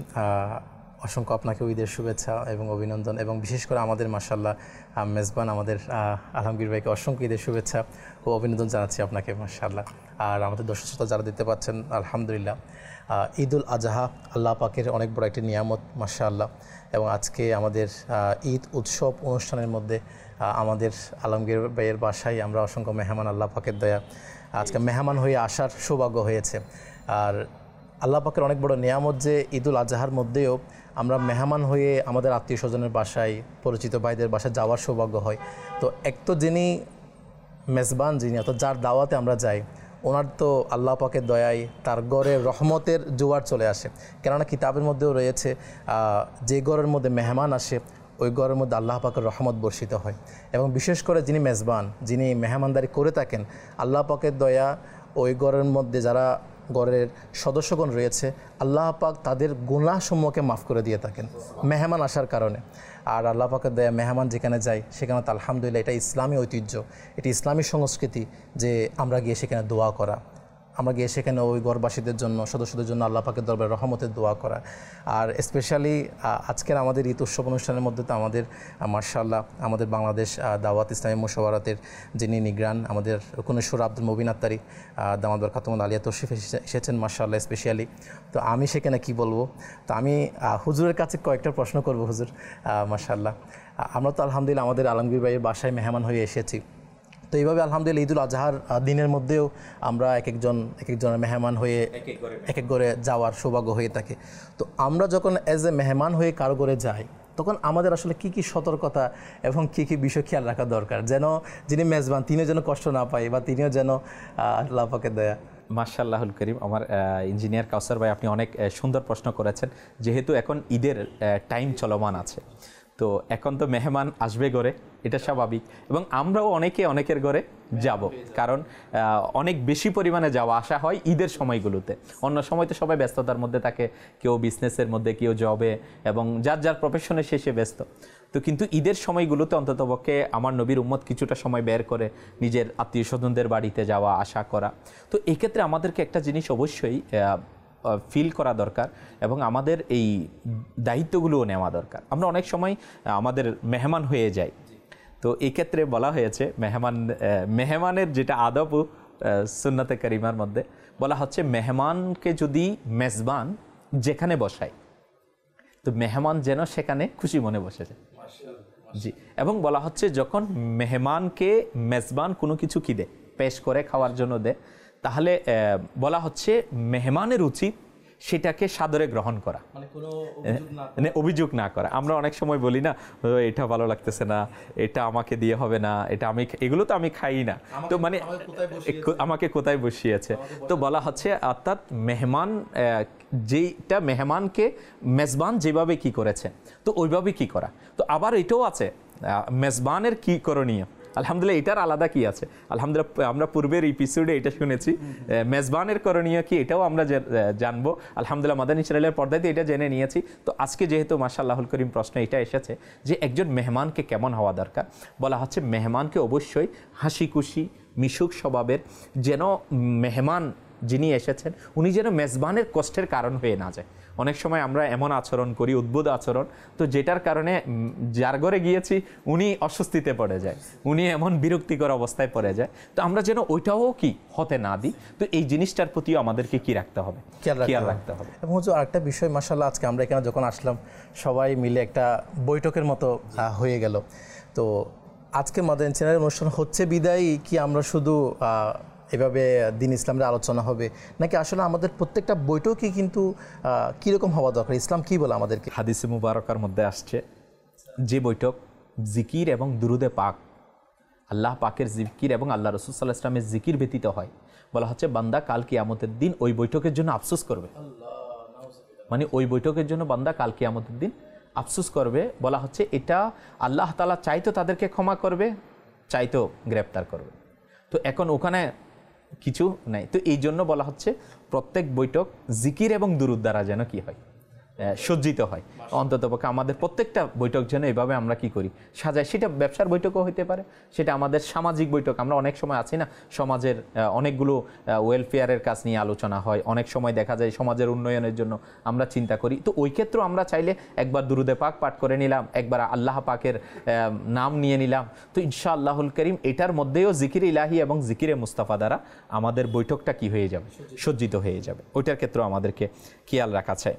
[SPEAKER 2] অসংখ্য আপনাকে ঈদের শুভেচ্ছা এবং অভিনন্দন, এবং বিশেষ করে আমাদের মাশাআল্লাহ মেজবান আমাদের আলমগীর ভাইকে অসংখ্য ঈদের শুভেচ্ছা ও অভিনন্দন জানাচ্ছি আপনাকে মাশাআল্লাহ। আর আমাদের দর্শক শ্রোতা যারা দিতে পাচ্ছেন আলহামদুলিল্লাহ, ঈদুল আজহা আল্লাহ পাকের অনেক বড় একটি নিয়ামত মাশাআল্লাহ। এবং আজকে আমাদের ঈদ উৎসব অনুষ্ঠানের মধ্যে আমাদের আলমগীর ভাইয়ের বাসায় আমরা অসংখ্য মেহমান, আল্লাহ পাকের দয়া আজকে মেহমান হয়ে আসার সৌভাগ্য হয়েছে। আর আল্লাহ পাকের অনেক বড় নিয়ামত যে ঈদুল আজহার মধ্যেও আমরা মেহমান হয়ে আমাদের আত্মীয় স্বজনের বাসায়, পরিচিত ভাইদের বাসায় যাওয়ার সৌভাগ্য হয়। তো এক তো যিনি মেজবান, যিনি অর্থাৎ যার দাওয়াতে আমরা যাই, ওনার তো আল্লাহ পাকের দয়ায় তার গড়ে রহমতের জোয়ার চলে আসে। কেননা কিতাবের মধ্যেও রয়েছে যে গড়ের মধ্যে মেহমান আসে ওই ঘরের মধ্যে আল্লাহ পাকের রহমত বর্ষিত হয়। এবং বিশেষ করে যিনি মেজবান, যিনি মেহমানদারি করে থাকেন, আল্লাহ পাকের দয়া ওই ঘরের মধ্যে যারা ঘরের সদস্যগণ রয়েছে, আল্লাহ পাক তাদের গুনাহসমূহকে মাফ করে দিয়ে থাকেন মেহমান আসার কারণে। আর আল্লাহ পাকের দয়া মেহমান যেখানে যাই সেখানে তো আলহামদুলিল্লাহ এটা ইসলামী ঐতিহ্য, এটি ইসলামী সংস্কৃতি যে আমরা গিয়ে সেখানে দোয়া করা, আমরা গিয়ে সেখানে ওই ঘরবাসীদের জন্য, সদস্যদের জন্য আল্লাহ পাকের দরবারে রহমতের দোয়া করা। আর স্পেশালি আজকের আমাদের ঈদ উৎসব অনুষ্ঠানের মধ্যে তো আমাদের মাশাআল্লাহ আমাদের বাংলাদেশ দাওয়াত ইসলামী মুশাওয়ারাতের যিনি নিগরান আমাদের রুকনুশ্বর আব্দুল মুবিন আত্তারি দামাত বরকাতুহুল আলিয়া তশরিফ এসেছেন মাশাআল্লাহ স্পেশালি। তো আমি সেখানে কি বলবো, তো আমি হুজুরের কাছে কয়েকটা প্রশ্ন করব। হুজুর মাশাআল্লাহ, আমরা তো আলহামদুলিল্লাহ আমাদের আলমগীর ভাইয়ের বাসায় মেহমান হয়ে এসেছি। তো এইভাবে আলহামদুলিল্লাহ ঈদুল আজহার দিনের মধ্যেও আমরা এক একজন এক একজনের মেহমান হয়ে এক এক করে যাওয়ার সৌভাগ্য হয়ে থাকে। তো আমরা যখন অ্যাজ এ মেহমান হয়ে কারো করে যাই, তখন আমাদের আসলে কি কি সতর্কতা এবং কি কি বিষয় খেয়াল রাখা দরকার, যেন যিনি মেজবান তিনিও যেন কষ্ট না পায় বা তিনিও যেন আল্লাহ পাকের দয়া।
[SPEAKER 1] মাশাআল্লাহুল করিম, আমার ইঞ্জিনিয়ার কাউসার ভাই আপনি অনেক সুন্দর প্রশ্ন করেছেন। যেহেতু এখন ঈদের টাইম চলমান আছে, তো এখন তো মেহমান আসবে ঘরে, এটা স্বাভাবিক, এবং আমরাও অনেকে অনেকের ঘরে যাব, কারণ অনেক বেশি পরিমাণে যাওয়া আসা হয় ঈদের সময়গুলোতে। অন্য সময় তো সবাই ব্যস্ততার মধ্যে থাকে, কেউ বিজনেসের মধ্যে, কেউ জবে, এবং যার যার প্রফেশনের শেষে ব্যস্ত। তো কিন্তু ঈদের সময়গুলোতে অন্ততপক্ষে আমার নবীর উম্মত কিছুটা সময় বের করে নিজের আত্মীয় স্বজনদের বাড়িতে যাওয়া আসা করা। তো এক্ষেত্রে আমাদেরকে একটা জিনিস অবশ্যই ফিল করা দরকার, এবং আমাদের এই দায়িত্বগুলোও নেওয়া দরকার। আমরা অনেক সময় আমাদের মেহমান হয়ে যাই, তো এই ক্ষেত্রে বলা হয়েছে মেহমান মেহমানের যেটা আদব সুন্নতে কারিমার মধ্যে বলা হচ্ছে, মেহমানকে যদি মেজবান যেখানে বসায় তো মেহমান যেন সেখানে খুশি মনে বসে যায়। জি, এবং বলা হচ্ছে যখন মেহমানকে মেজবান কোনো কিছু কি দেয়, পেশ করে খাওয়ার জন্য দেয়, তাহলে বলা হচ্ছে মেহমানের উচিত সেটাকে সাদরে গ্রহণ করা, মানে অভিযোগ না করা। আমরা অনেক সময় বলি না, এটা ভালো লাগতেছে না, এটা আমাকে দিয়ে হবে না, এটা আমি, এগুলো তো আমি খাই না, তো মানে আমাকে কোথায় বসিয়েছে। তো বলা হচ্ছে অর্থাৎ মেহমান, যেটা মেহমানকে মেজবান যেভাবে কি করেছে তো ওইভাবে কি করা। তো আবার এটাও আছে মেজবানের কি করণীয়, আলহামদুলিল্লাহ এটার আলাদা কি আছে। আলহামদুলিল্লাহ আমরা পূর্বের এপিসোডে এটা শুনেছি, মেজবানের করণীয় কি এটাও আমরা জানবো। আলহামদুলিল্লাহ মাদানী চ্যানেলের পর্দাতে এটা জেনে নিয়েছি। তো আজকে যেহেতু মাশাআল্লাহুল করিম প্রশ্ন এটা এসেছে যে একজন মেহমানকে কেমন হওয়া দরকার, বলা হচ্ছে মেহমানকে অবশ্যই হাসি খুশি মিশুক স্বভাবের, যেন মেহমান যিনি এসেছেন উনি যেন মেজবানের কষ্টের কারণ হয়ে না যায়। অনেক সময় আমরা এমন আচরণ করি, উদ্ভুত আচরণ, তো যেটার কারণে যার ঘরে গিয়েছি উনি অস্বস্তিতে পড়ে যায়, উনি এমন বিরক্তিকর অবস্থায় পড়ে যায়। তো আমরা যেন ওইটাও কি হতে না দিই। তো এই জিনিসটার প্রতিও আমাদেরকে কি রাখতে হবে, খেয়াল রাখতে হবে।
[SPEAKER 2] এবং হচ্ছে আরেকটা বিষয়, মাশাআল্লাহ আজকে আমরা এখানে যখন আসলাম সবাই মিলে একটা বৈঠকের মতো হয়ে গেল। তো আজকে মাদানী চ্যানেলের অনুষ্ঠান হচ্ছে বিদায় কি আমরা শুধু এভাবে দিন ইসলামের আলোচনা হবে, নাকি আসলে আমাদের প্রত্যেকটা বৈঠকই কিন্তু কীরকম হওয়া দরকার, ইসলাম কী বলে আমাদেরকে?
[SPEAKER 1] হাদিসে মুবারকার মধ্যে আসছে যে বৈঠক জিকির এবং দুরুদে পাক, আল্লাহ পাকের জিকির এবং আল্লাহ রাসূল সাল্লাল্লাহু আলাইহি ওয়াসাল্লামের জিকির ব্যতীত হয়, বলা হচ্ছে বান্দা কাল কিয়ামতের দিন ওই বৈঠকের জন্য আফসোস করবে। মানে ওই বৈঠকের জন্য বান্দা কাল কিয়ামতের দিন আফসোস করবে। বলা হচ্ছে এটা আল্লাহ তাআলা চাইতো তাদেরকে ক্ষমা করবে, চাইতো গ্রেফতার করবে। তো এখন ওখানে কিছু নাই। তো এই জন্য বলা হচ্ছে প্রত্যেক বৈঠক জিকির এবং দুরূদ দ্বারা যেন কি হয়, সজ্জিত হয়। অন্ততপক্ষে আমাদের প্রত্যেকটা বৈঠক যেন এভাবে আমরা কি করি, সাজাই। সেটা ব্যবসার বৈঠকও হতে পারে, সেটা আমাদের সামাজিক বৈঠক। আমরা অনেক সময় আছি না, সমাজের অনেকগুলো ওয়েলফেয়ারের কাজ নিয়ে আলোচনা হয়, অনেক সময় দেখা যায় সমাজের উন্নয়নের জন্য আমরা চিন্তা করি। তো ওই ক্ষেত্রে আমরা চাইলে একবার দুরুদে পাক পাঠ করে নিলাম, একবার আল্লাহ পাকের নাম নিয়ে নিলাম। তো ইনশাআল্লাহুল করিম এটার মধ্যেও জিকির ইলাহি এবং জিকিরে মুস্তাফা দ্বারা আমাদের বৈঠকটা কি হয়ে যাবে, সজ্জিত হয়ে যাবে। ওইটার ক্ষেত্রেও আমাদেরকে খেয়াল রাখা চাই।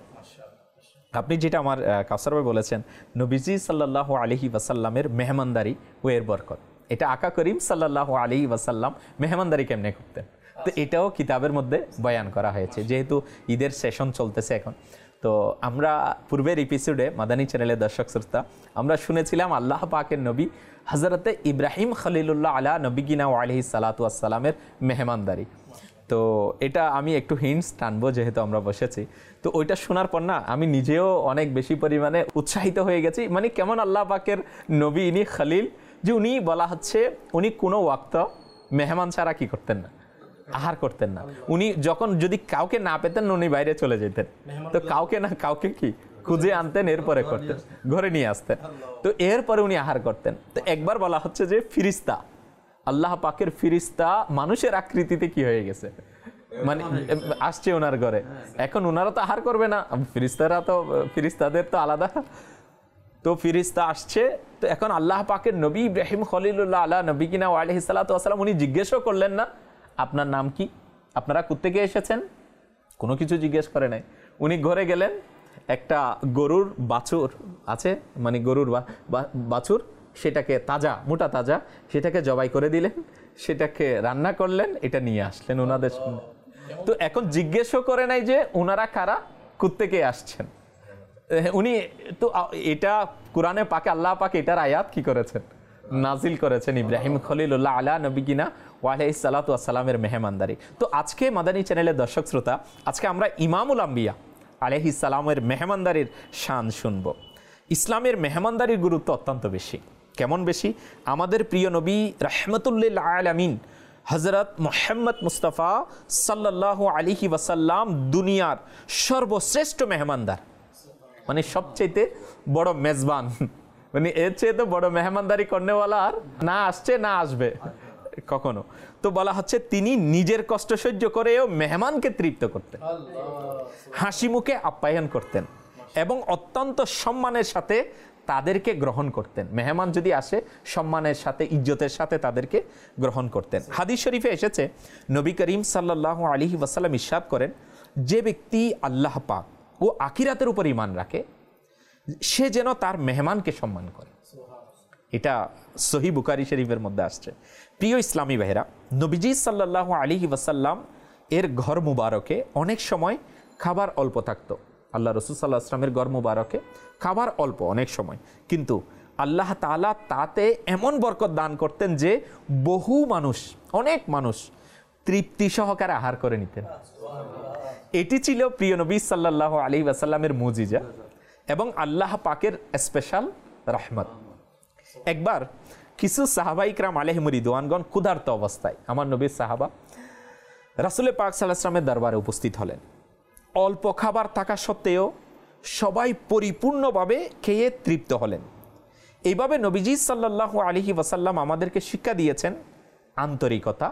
[SPEAKER 1] আপনি যেটা আমার কাউসার ভাই বলেছেন, নবীজি সাল্লাল্লাহু আলাইহি ওয়াসাল্লামের মেহমানদারি ও এর বরকত, এটা আকা করিম সাল্লাল্লাহু আলাইহি ওয়াসাল্লাম মেহমানদারি কেমনে করতেন, তো এটাও কিতাবের মধ্যে বয়ান করা হয়েছে। যেহেতু ঈদের সেশন চলতেছে এখন, তো আমরা পূর্বের এপিসোডে মাদানী চ্যানেলের দর্শক শ্রোতা আমরা শুনেছিলাম আল্লাহ পাকের নবী হযরতে ইব্রাহিম খলিলুল্লাহ আলা নবিগিনা ওয়া আলাইহিস সালাতু ওয়াস সালামের মেহমানদারি। তো এটা আমি একটু হিন্টস টানবো যেহেতু আমরা বসেছি। তো ওইটা শোনার পর না আমি নিজেও অনেক বেশি পরিমাণে উৎসাহিত হয়ে গেছি। মানে কেমন আল্লাহ পাকের নবী, ইনি খলিল, যে উনি বলা হচ্ছে উনি কোনো ওয়াক্ত মেহমান ছাড়া কি করতেন না, আহার করতেন না। উনি যখন যদি কাউকে না পেতেন উনি বাইরে চলে যেতেন, তো কাউকে না কাউকে কি খুঁজে আনতেন, এরপরে করতেন, ঘরে নিয়ে আসতেন, তো এরপরে উনি আহার করতেন। তো একবার বলা হচ্ছে যে ফিরিস্তা, আল্লাহ পাকের ফিরিস্তা মানুষের আকৃতিতে কি হয়ে গেছে, মানে আসছে ওনার ঘরে। এখন ওনারা তো আহার করবে না, ফিরিস্তারা তো, ফিরিস্তাদের তো আলাদা। তো ফিরিস্তা আসছে, তো এখন আল্লাহ পাকের নবী ইব্রাহিম খলিলুল্লাহ আলা নবিগিনা ওয়া আলাইহিস সালাতু ওয়াস সালাম উনি জিজ্ঞেসও করলেন না আপনার নাম কি, আপনারা কোত্থেকে এসেছেন, কোনো কিছু জিজ্ঞেস করে নাই। উনি ঘরে গেলেন, একটা গরুর বাছুর আছে, মানে গরুর বাছুর, সেটাকে তাজা, মোটা তাজা, সেটাকে জবাই করে দিলেন, সেটাকে রান্না করলেন, এটা নিয়ে আসলেন ওনাদের সামনে। তো এখন জিজ্ঞেসও করে নাই যে ওনারা কারা, কোত্থেকে আসছেন। উনি তো এটা কোরআনে পাকে আল্লাহ পাকে এটার আয়াত কি করেছেন, নাজিল করেছেন, ইব্রাহিম খলিলুল্লাহ আলা নবিগিনা ওয়া আলাইহিস সালাতু ওয়াস সালামের মেহমানদারি। তো আজকে মাদানী চ্যানেলের দর্শক শ্রোতা, আজকে আমরা ইমামুল আম্বিয়া আলাইহিস সালামের মেহমানদারির শান শুনবো। ইসলামের মেহমানদারির গুরুত্ব অত্যন্ত বেশি। কেমন বেশি? আমাদের প্রিয় নবী রাহমাতুল্লিল আলামিন হযরত মুহাম্মদ মুস্তাফা সাল্লাল্লাহু আলাইহি ওয়াসাল্লাম দুনিয়ার সর্বশ্রেষ্ঠ মেহমানদার, মানে সবচেয়ে বড় মেজবান, মানে এর চেয়ে তো বড় মেহমানদারি করনেওয়ালা আর না আসছে না আসবে কখনো। তো বলা হচ্ছে তিনি নিজের কষ্ট সহ্য করেও মেহমানকে তৃপ্ত করতেন, হাসি মুখে আপ্যায়ন করতেন এবং অত্যন্ত সম্মানের সাথে তাদেরকে গ্রহণ করতেন। মেহমান যদি আসে সম্মানের সাথে ইজ্জতের সাথে তাদেরকে গ্রহণ করতেন। হাদিস শরীফে এসেছে নবী করিম সাল্লাল্লাহু আলাইহি ওয়াসাল্লাম ইরশাদ করেন, যে ব্যক্তি আল্লাহ পাক ও আখিরাতের উপর ঈমান রাখে সে যেন তার মেহমানকে সম্মান করে। এটা সহিহ বুখারী শরীফের মধ্যে আসছে। প্রিয় ইসলামী ভাইরা, নবীজি সাল্লাল্লাহু আলাইহি ওয়াসাল্লাম এর ঘর মুবারকে অনেক সময় খাবার অল্প থাকতো। আল্লাহ রাসূল সাল্লাল্লাহু আলাইহি ওয়াসাল্লামের ঘর মুবারকে খাবার অল্প অনেক সময়, কিন্তু আল্লাহ তাআলা তাতে এমন বরকত দান করতেন যে বহু মানুষ, অনেক মানুষ তৃপ্তি সহকারে আহার করে নিতেন। এটি ছিল প্রিয় নবী সাল্লাল্লাহু আলাইহি ওয়াসাল্লামের মুজিজা এবং আল্লাহ পাকের স্পেশাল রহমত। একবার কিছু সাহাবা ইকরাম আলাইহিম রিদওয়ানগণ ক্ষুধার্ত অবস্থায় আমার নবীর সাহাবা রাসূল পাক সাল্লাল্লাহু আলাইহি ওয়াসাল্লামের দরবারে উপস্থিত হলেন। অল্প খাবার থাকা সত্ত্বেও সবাই পরিপূর্ণভাবে খেয়ে তৃপ্ত হলেন। এইভাবে নবীজি সাল্লাল্লাহু আলাইহি ওয়াসাল্লাম আমাদেরকে শিক্ষা দিয়েছেন আন্তরিকতা,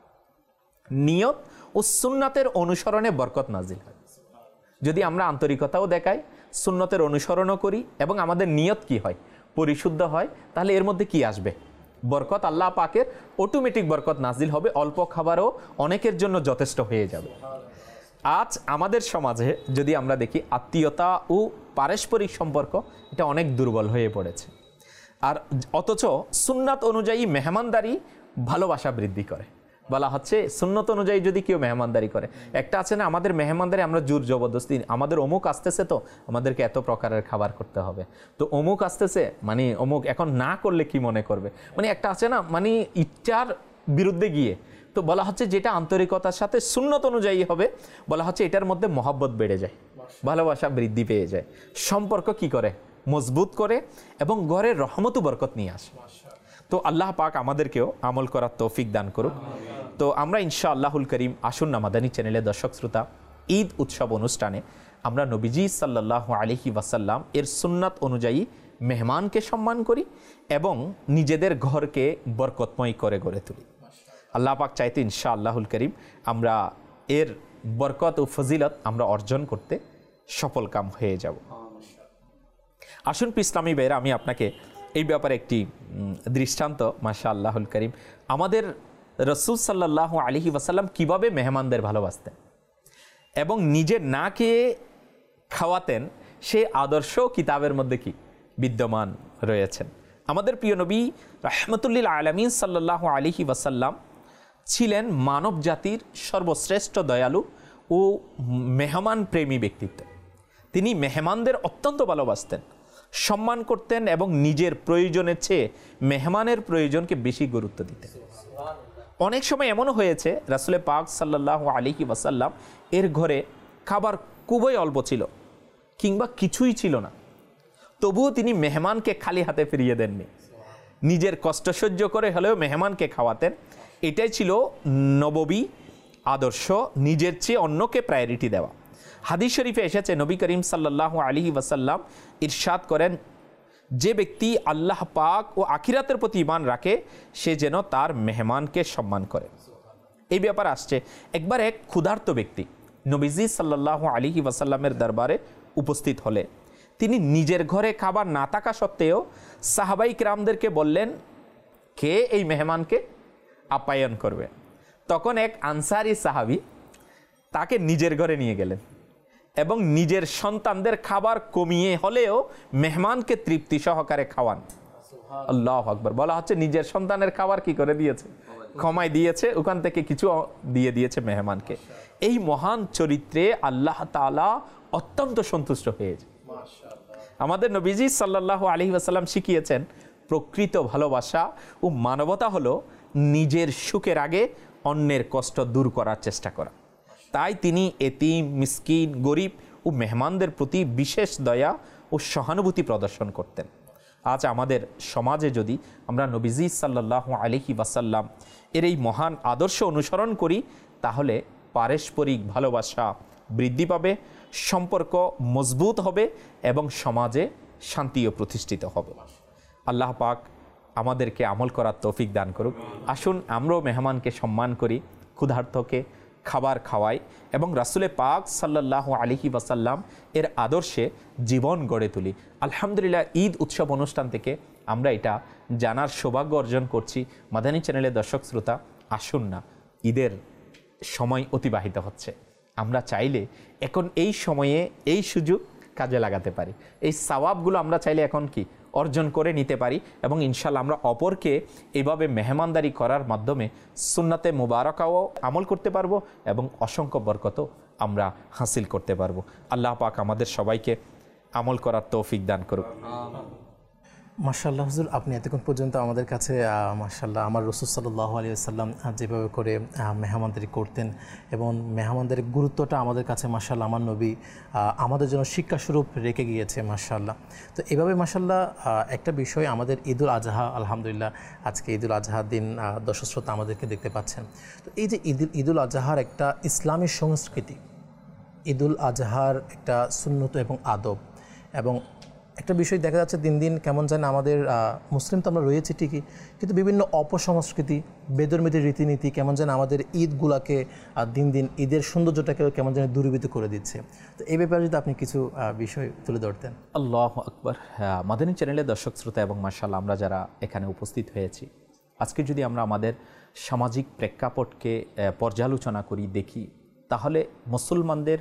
[SPEAKER 1] নিয়ত ও সুন্নাতের অনুসরণে বরকত নাজিল হয়। যদি আমরা আন্তরিকতাও দেখাই, সুন্নতের অনুসরণও করি এবং আমাদের নিয়ত কি হয়, পরিশুদ্ধ হয়, তাহলে এর মধ্যে কি আসবে? বরকত। আল্লাহ পাকের অটোমেটিক বরকত নাজিল হবে। অল্প খাবারও অনেকের জন্য যথেষ্ট হয়ে যাবে। আজ আমাদের সমাজে যদি আমরা দেখি আত্মীয়তা ও পারস্পরিক সম্পর্ক এটা অনেক দুর্বল হয়ে পড়েছে। আর অথচ সুন্নাত অনুযায়ী মেহমানদারি ভালোবাসা বৃদ্ধি করে। বলা হচ্ছে সুন্নত অনুযায়ী যদি কেউ মেহমানদারি করে, একটা আছে না আমাদের মেহমানদারি আমরা জোর জবরদস্তি, আমাদের অমুক আসতেছে তো আমাদেরকে এত প্রকারের খাবার করতে হবে, তো অমুক আসতেছে মানে অমুক এখন না করলে কি মনে করবে, মানে একটা আছে না মানে ইচ্ছার বিরুদ্ধে গিয়ে। তো বলা হচ্ছে যেটা আন্তরিকতার সাথে সুন্নত অনুযায়ী হবে, বলা হচ্ছে এটার মধ্যে মহব্বত বেড়ে যায়, ভালোবাসা বৃদ্ধি পেয়ে যায়, সম্পর্ক কি করে মজবুত করে এবং ঘরের রহমত বরকত নিয়ে আসে। তো আল্লাহ পাক আমাদেরকেও আমল করার তৌফিক দান করুক। তো আমরা ইনশাআল্লাহুল করিম আসুন না মাদানী চ্যানেলের দর্শক শ্রোতা, ঈদ উৎসব অনুষ্ঠানে আমরা নবীজি সাল্লাল্লাহু আলাইহি ওয়াসাল্লাম এর সুন্নাত অনুযায়ী মেহমানকে সম্মান করি এবং নিজেদের ঘরকে বরকতময় করে গড়ে তুলি। আল্লাহ পাক চাইতে ইনশাআল্লাহুল করিম আমরা এর বরকত ও ফজিলত আমরা অর্জন করতে সফল কাম হয়ে যাব। আসুন ইসলামী ভাইরা, আমি আপনাকে এই ব্যাপারে একটি দৃষ্টান্ত, মাশাআল্লাহুল করিম, আমাদের রাসূল সাল্লাল্লাহু আলাইহি ওয়াসাল্লাম কিভাবে মেহমানদের ভালোবাসতেন এবং নিজে না খেয়ে খাওয়াতেন, সেই আদর্শ কিতাবের মধ্যে কি বিদ্যমান রয়েছেন। আমাদের প্রিয় নবী রাহমাতুল্লিল আলামিন সাল্লাল্লাহু আলাইহি ওয়াসাল্লাম ছিলেন মানব জাতির সর্বশ্রেষ্ঠ দয়ালু ও মেহমান প্রেমী ব্যক্তিত্ব। তিনি মেহমানদের অত্যন্ত ভালোবাসতেন, সম্মান করতেন এবং নিজের প্রয়োজনের চেয়ে মেহমানের প্রয়োজনকে বেশি গুরুত্ব দিতেন। অনেক সময় এমনও হয়েছে রাসূল পাক সাল্লাল্লাহু আলাইহি ওয়াসাল্লাম এর ঘরে খাবার খুবই অল্প ছিল কিংবা কিছুই ছিল না, তবুও তিনি মেহমানকে খালি হাতে ফিরিয়ে দেননি, নিজের কষ্ট সহ্য করে হলেও মেহমানকে খাওয়াতেন। এটাই ছিল নববী আদর্শ, নিজের চেয়ে অন্যকে প্রায়োরিটি দেওয়া। হাদিস শরীফে এসেছে নবী করিম সাল্লাল্লাহু আলাইহি ওয়াসাল্লাম ইরশাদ করেন, যে ব্যক্তি আল্লাহ পাক ও আখিরাতের প্রতি ঈমান রাখে সে যেন তার মেহমানকে সম্মান করে। এই ব্যাপার আসছে একবার এক ক্ষুধার্ত ব্যক্তি নবীজি সাল্লাল্লাহু আলাইহি ওয়াসাল্লামের দরবারে উপস্থিত হলে তিনি নিজের ঘরে খাবার না থাকা সত্ত্বেও সাহাবাই কিরামদেরকে বললেন কে এই মেহমানকে আপ্যায়ন করবে। তখন এক আনসারি সাহাবী তাকে নিজের ঘরে নিয়ে গেলেন এবং নিজের সন্তানদের খাবার কমিয়ে হলেও মেহমানকে তৃপ্তি সহকারে খাওয়ান। আল্লাহু আকবার। বলা হচ্ছে নিজের সন্তানের খাবার কি করে দিয়েছে, কমাই দিয়েছে, ওখান থেকে কিছু দিয়ে দিয়েছে মেহমানকে। এই মহান চরিত্রে আল্লাহ তাআলা অত্যন্ত সন্তুষ্ট হয়েছে। আমাদের নবীজি সাল্লাল্লাহু আলাইহি ওয়াসাল্লাম শিখিয়েছেন প্রকৃত ভালোবাসা ও মানবতা হলো নিজের সুখের আগে অন্যের কষ্ট দূর করার চেষ্টা করা। তাই তিনি এতিম, মিসকিন, গরিব ও মেহমানদের প্রতি বিশেষ দয়া ও সহানুভূতি প্রদর্শন করতেন। আজ আমাদের সমাজে যদি আমরা নবীজি সাল্লাল্লাহু আলাইহি ওয়াসাল্লাম এর এই মহান আদর্শ অনুসরণ করি, তাহলে পারস্পরিক ভালোবাসা বৃদ্ধি পাবে, সম্পর্ক মজবুত হবে এবং সমাজে শান্তিও প্রতিষ্ঠিত হবে। আল্লাহ পাক আমাদেরকে আমল করার তৌফিক দান করুক। আসুন আমরাও মেহমানকে সম্মান করি, ক্ষুধার্তকে খাবার খাওয়াই এবং রাসূলে পাক সাল্লাল্লাহু আলাইহি ওয়াসাল্লাম এর আদর্শে জীবন গড়ে তুলি। আলহামদুলিল্লাহ, ঈদ উৎসব অনুষ্ঠান থেকে আমরা এটা জানার সৌভাগ্য অর্জন করছি। মাদানী চ্যানেলের দর্শক শ্রোতা, আসুন না, ঈদের সময় অতিবাহিত হচ্ছে, আমরা চাইলে এখন এই সময়ে এই সুযোগ কাজে লাগাতে পারি, এই সওয়াবগুলো আমরা চাইলে এখন কি অর্জন করে নিতে পারি এবং ইনশাল্লাহ আমরা অপরকে এইভাবে মেহমানদারি করার মাধ্যমে সুন্নাতে মুবারাকাও আমল করতে পারবো এবং অসংখ্য বরকতও আমরা হাসিল করতে পারবো। আল্লাহ পাক আমাদের সবাইকে আমল করার তৌফিক দান করুক।
[SPEAKER 2] মাশাআল্লাহ হুজুর, আপনি এতক্ষণ পর্যন্ত আমাদের কাছে মাশাআল্লাহ আমার রাসূল সাল্লাল্লাহু আলাইহি ওয়াসাল্লাম যেভাবে করে মেহমানদারি করতেন এবং মেহমানদারির গুরুত্বটা আমাদের কাছে মাশাআল্লাহ আমার নবী আমাদের জন্য শিক্ষাস্বরূপ রেখে গিয়েছে মাশাআল্লাহ। তো এভাবে মাশাআল্লাহ একটা বিষয় আমাদের ঈদুল আজহা, আলহামদুলিল্লাহ আজকে ঈদুল আজহার দিন দর্শক শ্রোতা আমাদেরকে দেখতে পাচ্ছেন। তো এই যে ঈদুল ঈদুল আজহার একটা ইসলামী সংস্কৃতি, ঈদুল আজহার একটা সুন্নত এবং আদব, এবং একটা বিষয় দেখা যাচ্ছে দিন দিন কেমন যেন আমাদের মুসলিম তো আমরা রয়েছি ঠিকই, কিন্তু বিভিন্ন অপসংস্কৃতি, বেদরমিতির রীতিনীতি কেমন যেন আমাদের ঈদগুলাকে দিন দিন ঈদের সৌন্দর্যটাকে কেমন যেন দূরীভূত করে দিচ্ছে। তো এই ব্যাপারে যদি আপনি কিছু বিষয় তুলে ধরতেন।
[SPEAKER 1] আল্লাহু আকবার। হ্যাঁ, মাদানী চ্যানেলের দর্শক শ্রোতা এবং মাশাআল্লাহ আমরা যারা এখানে উপস্থিত হয়েছি, আজকে যদি আমরা আমাদের সামাজিক প্রেক্ষাপটকে পর্যালোচনা করি, দেখি, তাহলে মুসলমানদের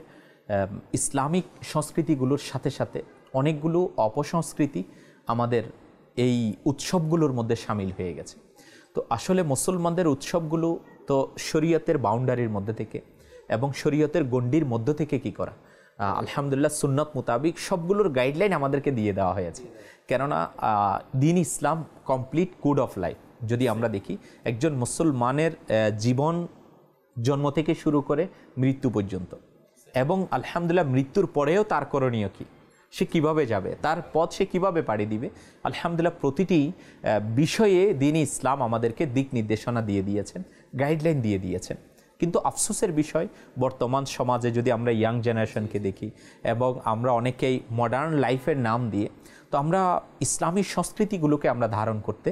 [SPEAKER 1] ইসলামিক সংস্কৃতিগুলোর সাথে সাথে অনেকগুলো অপসংস্কৃতি আমাদের এই উৎসবগুলোর মধ্যে সামিল হয়ে গেছে। তো আসলে মুসলমানদের উৎসবগুলো তো শরীয়তের বাউন্ডারির মধ্যে থেকে এবং শরীয়তের গণ্ডির মধ্য থেকে কি করা, আলহামদুলিল্লাহ সুন্নত মোতাবিক সবগুলোর গাইডলাইন আমাদেরকে দিয়ে দেওয়া হয়েছে। কেননা দিন Islam complete code of life. যদি আমরা দেখি একজন মুসলমানের জীবন জন্ম থেকে শুরু করে মৃত্যু পর্যন্ত, এবং আলহামদুলিল্লাহ মৃত্যুর পরেও তার করণীয় কী, সে কিভাবে যাবে, তার পথ সে কিভাবে পাড়ি দিবে, আলহামদুলিল্লাহ প্রতিটি বিষয়ে দিন ইসলাম আমাদেরকে দিক নির্দেশনা দিয়ে দিয়েছেন, গাইডলাইন দিয়ে দিয়েছেন। কিন্তু আফসোসের বিষয়, বর্তমান সমাজে যদি আমরা ইয়াং জেনারেশনকে দেখি এবং আমরা অনেকেই মডার্ন লাইফের নাম দিয়ে তো আমরা ইসলামী সংস্কৃতিগুলোকে আমরা ধারণ করতে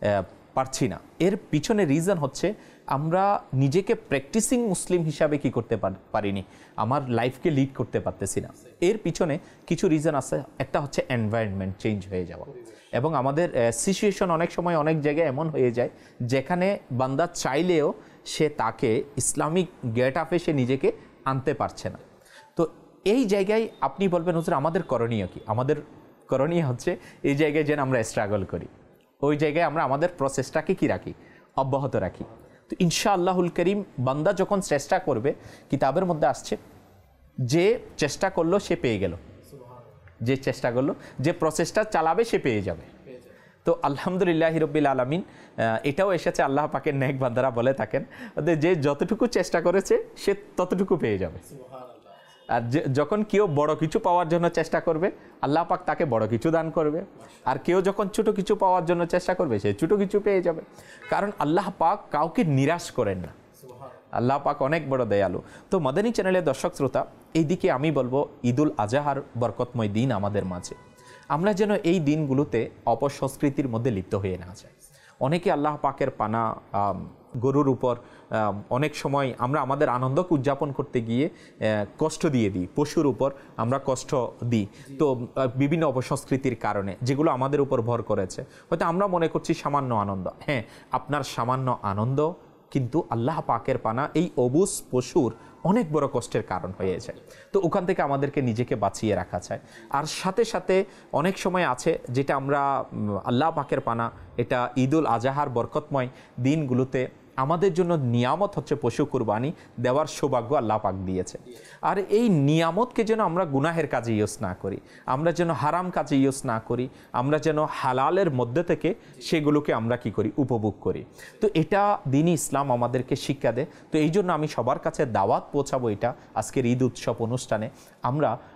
[SPEAKER 1] পারছি না। এর পিছনে রিজন হচ্ছে আমরা নিজেকে প্র্যাকটিসিং মুসলিম হিসাবে কি করতে পারিনি, আমার লাইফকে লিড করতে পারতেছি না। এর পিছনে কিছু রিজন আছে। একটা হচ্ছে এনভায়রনমেন্ট চেঞ্জ হয়ে যাওয়া, এবং আমাদের সিচুয়েশন অনেক সময় অনেক জায়গায় এমন হয়ে যায় যেখানে বান্দা চাইলেও সে তাকে ইসলামিক গেট আপে সে নিজেকে আনতে পারছে না। তো এই জায়গায় আপনি বলবেন হুজুর আমাদের করণীয় কি? আমাদের করণীয় হচ্ছে এই জায়গায় যেন আমরা স্ট্রাগল করি, ওই জায়গায় আমরা আমাদের প্রসেসটাকে কি রাখি, অব্যাহত রাখি। তো ইনশাআল্লাহুল করিম বান্দা যখন চেষ্টা করবে, কিতাবের মধ্যে আসছে যে চেষ্টা করলো সে পেয়ে গেল, যে চেষ্টা করলো, যে প্রসেসটা চালাবে সে পেয়ে যাবে। তো আলহামদুলিল্লাহি রাব্বিল আলামিন, এটাও এসেছে আল্লাহ পাকের নেক বান্দারা বলে থাকেন যে যতটুকু চেষ্টা করেছে সে ততটুকু পেয়ে যাবে। আর যখন কেউ বড় কিছু পাওয়ার জন্য চেষ্টা করবে, আল্লাহ পাক তাকে বড় কিছু দান করবে, আর কেউ যখন ছোট কিছু পাওয়ার জন্য চেষ্টা করবে সে ছোট কিছু পেয়ে যাবে। কারণ আল্লাহ পাক কাউকে নিরাশ করেন না, আল্লাহ পাক অনেক বড় দয়ালু। তো মাদানী চ্যানেলের দর্শক শ্রোতা, এই দিকে আমি বলবো ঈদুল আজহার বরকতময় দিন আমাদের মাঝে, আমরা যেন এই দিনগুলোতে অপসংস্কৃতির মধ্যে লিপ্ত হয়ে না যায়। অনেকে আল্লাহ পাকের পানা গরুর উপর অনেক সময় আমরা আমাদের আনন্দকে উদযাপন করতে গিয়ে কষ্ট দিয়ে দিই, পশুর উপর আমরা কষ্ট দিই। তো বিভিন্ন অপসংস্কৃতির কারণে যেগুলো আমাদের উপর ভর করেছে, হয়তো আমরা মনে করছি সামান্য আনন্দ। হ্যাঁ, আপনার সামান্য আনন্দ কিন্তু আল্লাহ পাকের পানা এই অবুজ পশুর অনেক বড় কষ্টের কারণ হয়ে যায়। তো ওখান থেকে আমাদেরকে নিজেকে বাঁচিয়ে রাখা চাই। আর সাথে সাথে অনেক সময় আছে যেটা আমরা আল্লাহ পাকের পানা, এটা ঈদুল আজহার বরকতময় দিনগুলোতে আমাদের জন্য নিয়ামত হচ্ছে পশু কুরবানি দেওয়ার সৌভাগ্য আল্লাহ পাক দিয়েছে। আর এই নিয়ামতকে যেন আমরা গুনাহের কাজে ইউজ না করি, আমরা যেন হারাম কাজে ইউজ না করি, আমরা যেন হালালের মধ্যে থেকে সেগুলোকে আমরা কি করি, উপভোগ করি। তো এটা দ্বীন-ই ইসলাম আমাদেরকে শিক্ষা দেয়। তো এই জন্য আমি সবার কাছে দাওয়াত পৌঁছাবো এটা আজকের ঈদ উৎসব অনুষ্ঠানে, আমরা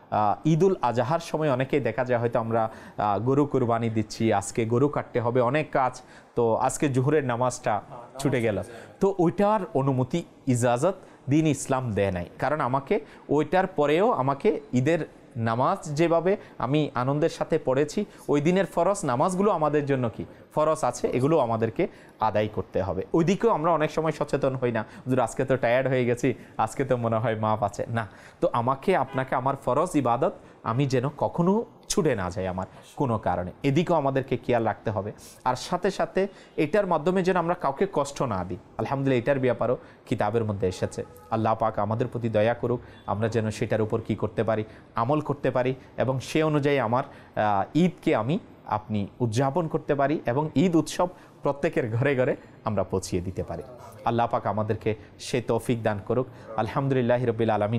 [SPEAKER 1] ঈদুল আজহার সময় অনেকেই দেখা যায় হয়তো আমরা গরু কুরবানি দিচ্ছি, আজকে গরু কাটতে হবে, অনেক কাজ, তো আজকে জোহরের নামাজটা ছুটে গেল, তো ওইটার অনুমতি ইজাজত দিন ইসলাম দেয় নাই। কারণ আমাকে ওইটার পরেও আমাকে ঈদের নামাজ যেভাবে আমি আনন্দের সাথে পড়েছি, ওই দিনের ফরজ নামাজগুলো আমাদের জন্য কি ফরজ আছে, এগুলো আমাদেরকে আদায় করতে হবে। ওই দিকেও আমরা অনেক সময় সচেতন হই না, হুজুর আজকে তো টায়ার্ড হয়ে গেছি, আজকে তো মনে হয় মাপ আছে না। তো আমাকে আপনাকে আমার ফরজ ইবাদত আমি যেন কখনো ছুটে না যায় আমার কোনো কারণে, এদিকেও আমাদেরকে খেয়াল রাখতে হবে। আর সাথে সাথে এটার মাধ্যমে যেন আমরা কাউকে কষ্ট না দিই। আলহামদুলিল্লাহ এটার ব্যাপারও কিতাবের মধ্যে এসেছে। আল্লাহ পাক আমাদের প্রতি দয়া করুক, আমরা যেন সেটার উপর কি করতে পারি, আমল করতে পারি, এবং সে অনুযায়ী আমার ঈদকে আমি আপনি উদযাপন করতে পারি, এবং ঈদ উৎসব প্রত্যেকের ঘরে ঘরে আমরা পৌঁছিয়ে দিতে পারি। আল্লাহ পাক আমাদেরকে সে তৌফিক দান করুক। আলহামদুলিল্লাহ রাব্বিল আলামিন।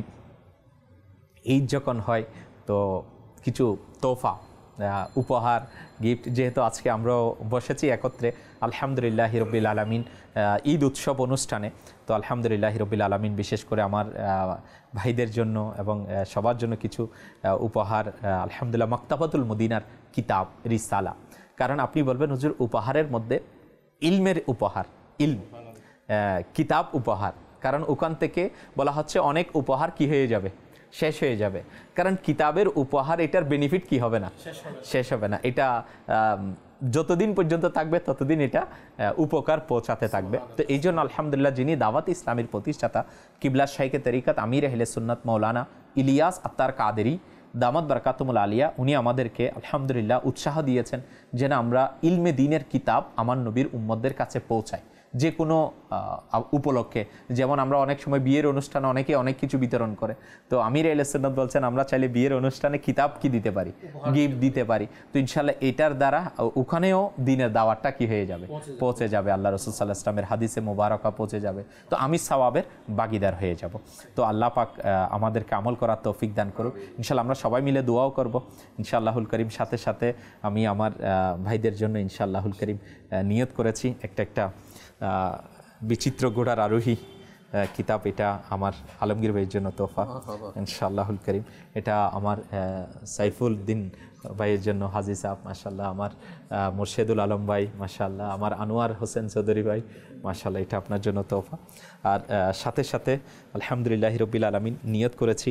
[SPEAKER 1] ঈদ যখন হয় তো কিছু তোফা, উপহার, গিফট, যেহেতু আজকে আমরাও বসেছি একত্রে আলহামদুলিল্লাহ রাব্বিল আলামিন ঈদ উৎসব অনুষ্ঠানে, তো আলহামদুলিল্লাহ রাব্বিল আলামিন বিশেষ করে আমার ভাইদের জন্য এবং সবার জন্য কিছু উপহার, আলহামদুলিল্লাহ মাকতাবাতুল মদিনার কিতাব রিসালা। কারণ আপনি বলবেন হুজুর উপহারের মধ্যে ইলমের উপহার, ইলম কিতাব উপহার, কারণ ওখান থেকে বলা হচ্ছে অনেক উপহার কি হয়ে যাবে, শেষ হয়ে যাবে। কারণ কিতাবের উপহার এটার বেনিফিট কি হবে না, শেষ হবে না, এটা যতদিন পর্যন্ত থাকবে ততদিন এটা উপকার পৌঁছাতে থাকবে। তো এই জন্য আলহামদুলিল্লাহ যিনি দাওয়াত ইসলামের প্রতিষ্ঠাতা কিবলা শাইখে তরিকাত আমির আহলে সুন্নাত মৌলানা ইলিয়াস আত্তার কাদেরি দামাত বারাকাতুমুল আলিয়া, উনি আমাদেরকে আলহামদুলিল্লাহ উৎসাহ দিয়েছেন যেন আমরা ইলমে দ্বীনের কিতাব আমার নবীর উম্মতদের কাছে পৌঁছাই যে কোনো উপলক্ষে। যেমন আমরা অনেক সময় বিয়ের অনুষ্ঠানে অনেকে অনেক কিছু বিতরণ করে, তো আমির আহলে সুন্নাত বলছেন আমরা চাইলে বিয়ের অনুষ্ঠানে কিতাব কি দিতে পারি, গিফট দিতে পারি। তো ইনশাল্লাহ এটার দ্বারা ওখানেও দ্বীনের দাওয়াতটা কি হয়ে যাবে, পৌঁছে যাবে, আল্লাহ রাসূল সাল্লাল্লাহু আলাইহি ওয়াসাল্লামের হাদিসে মোবারকা পৌঁছে যাবে, তো আমি সওয়াবের ভাগীদার হয়ে যাব। তো আল্লাহ পাক আমাদেরকে আমল করার তৌফিক দান করুক। ইনশাল্লাহ আমরা সবাই মিলে দোয়াও করব ইনশাআল্লাহুল করিম। সাথে সাথে আমি আমার ভাইদের জন্য ইনশাআল্লাহুল করিম নিয়ত করেছি একটা একটা বিচিত্র ঘোড়ার আরোহী কিতাব, এটা আমার আলমগীর ভাইয়ের জন্য তোফা ইনশাআল্লাহুল করিম। এটা আমার সাইফুল দিন ভাইয়ের জন্য হাজি সাহেব মাশাআল্লাহ, আমার মুর্শেদুল আলম ভাই মাশাআল্লাহ, আমার আনোয়ার হোসেন চৌধুরী ভাই মাশাআল্লাহ, এটা আপনার জন্য তোফা। আর সাথে সাথে আলহামদুলিল্লাহ রাব্বিল আলামিন নিয়ত করেছি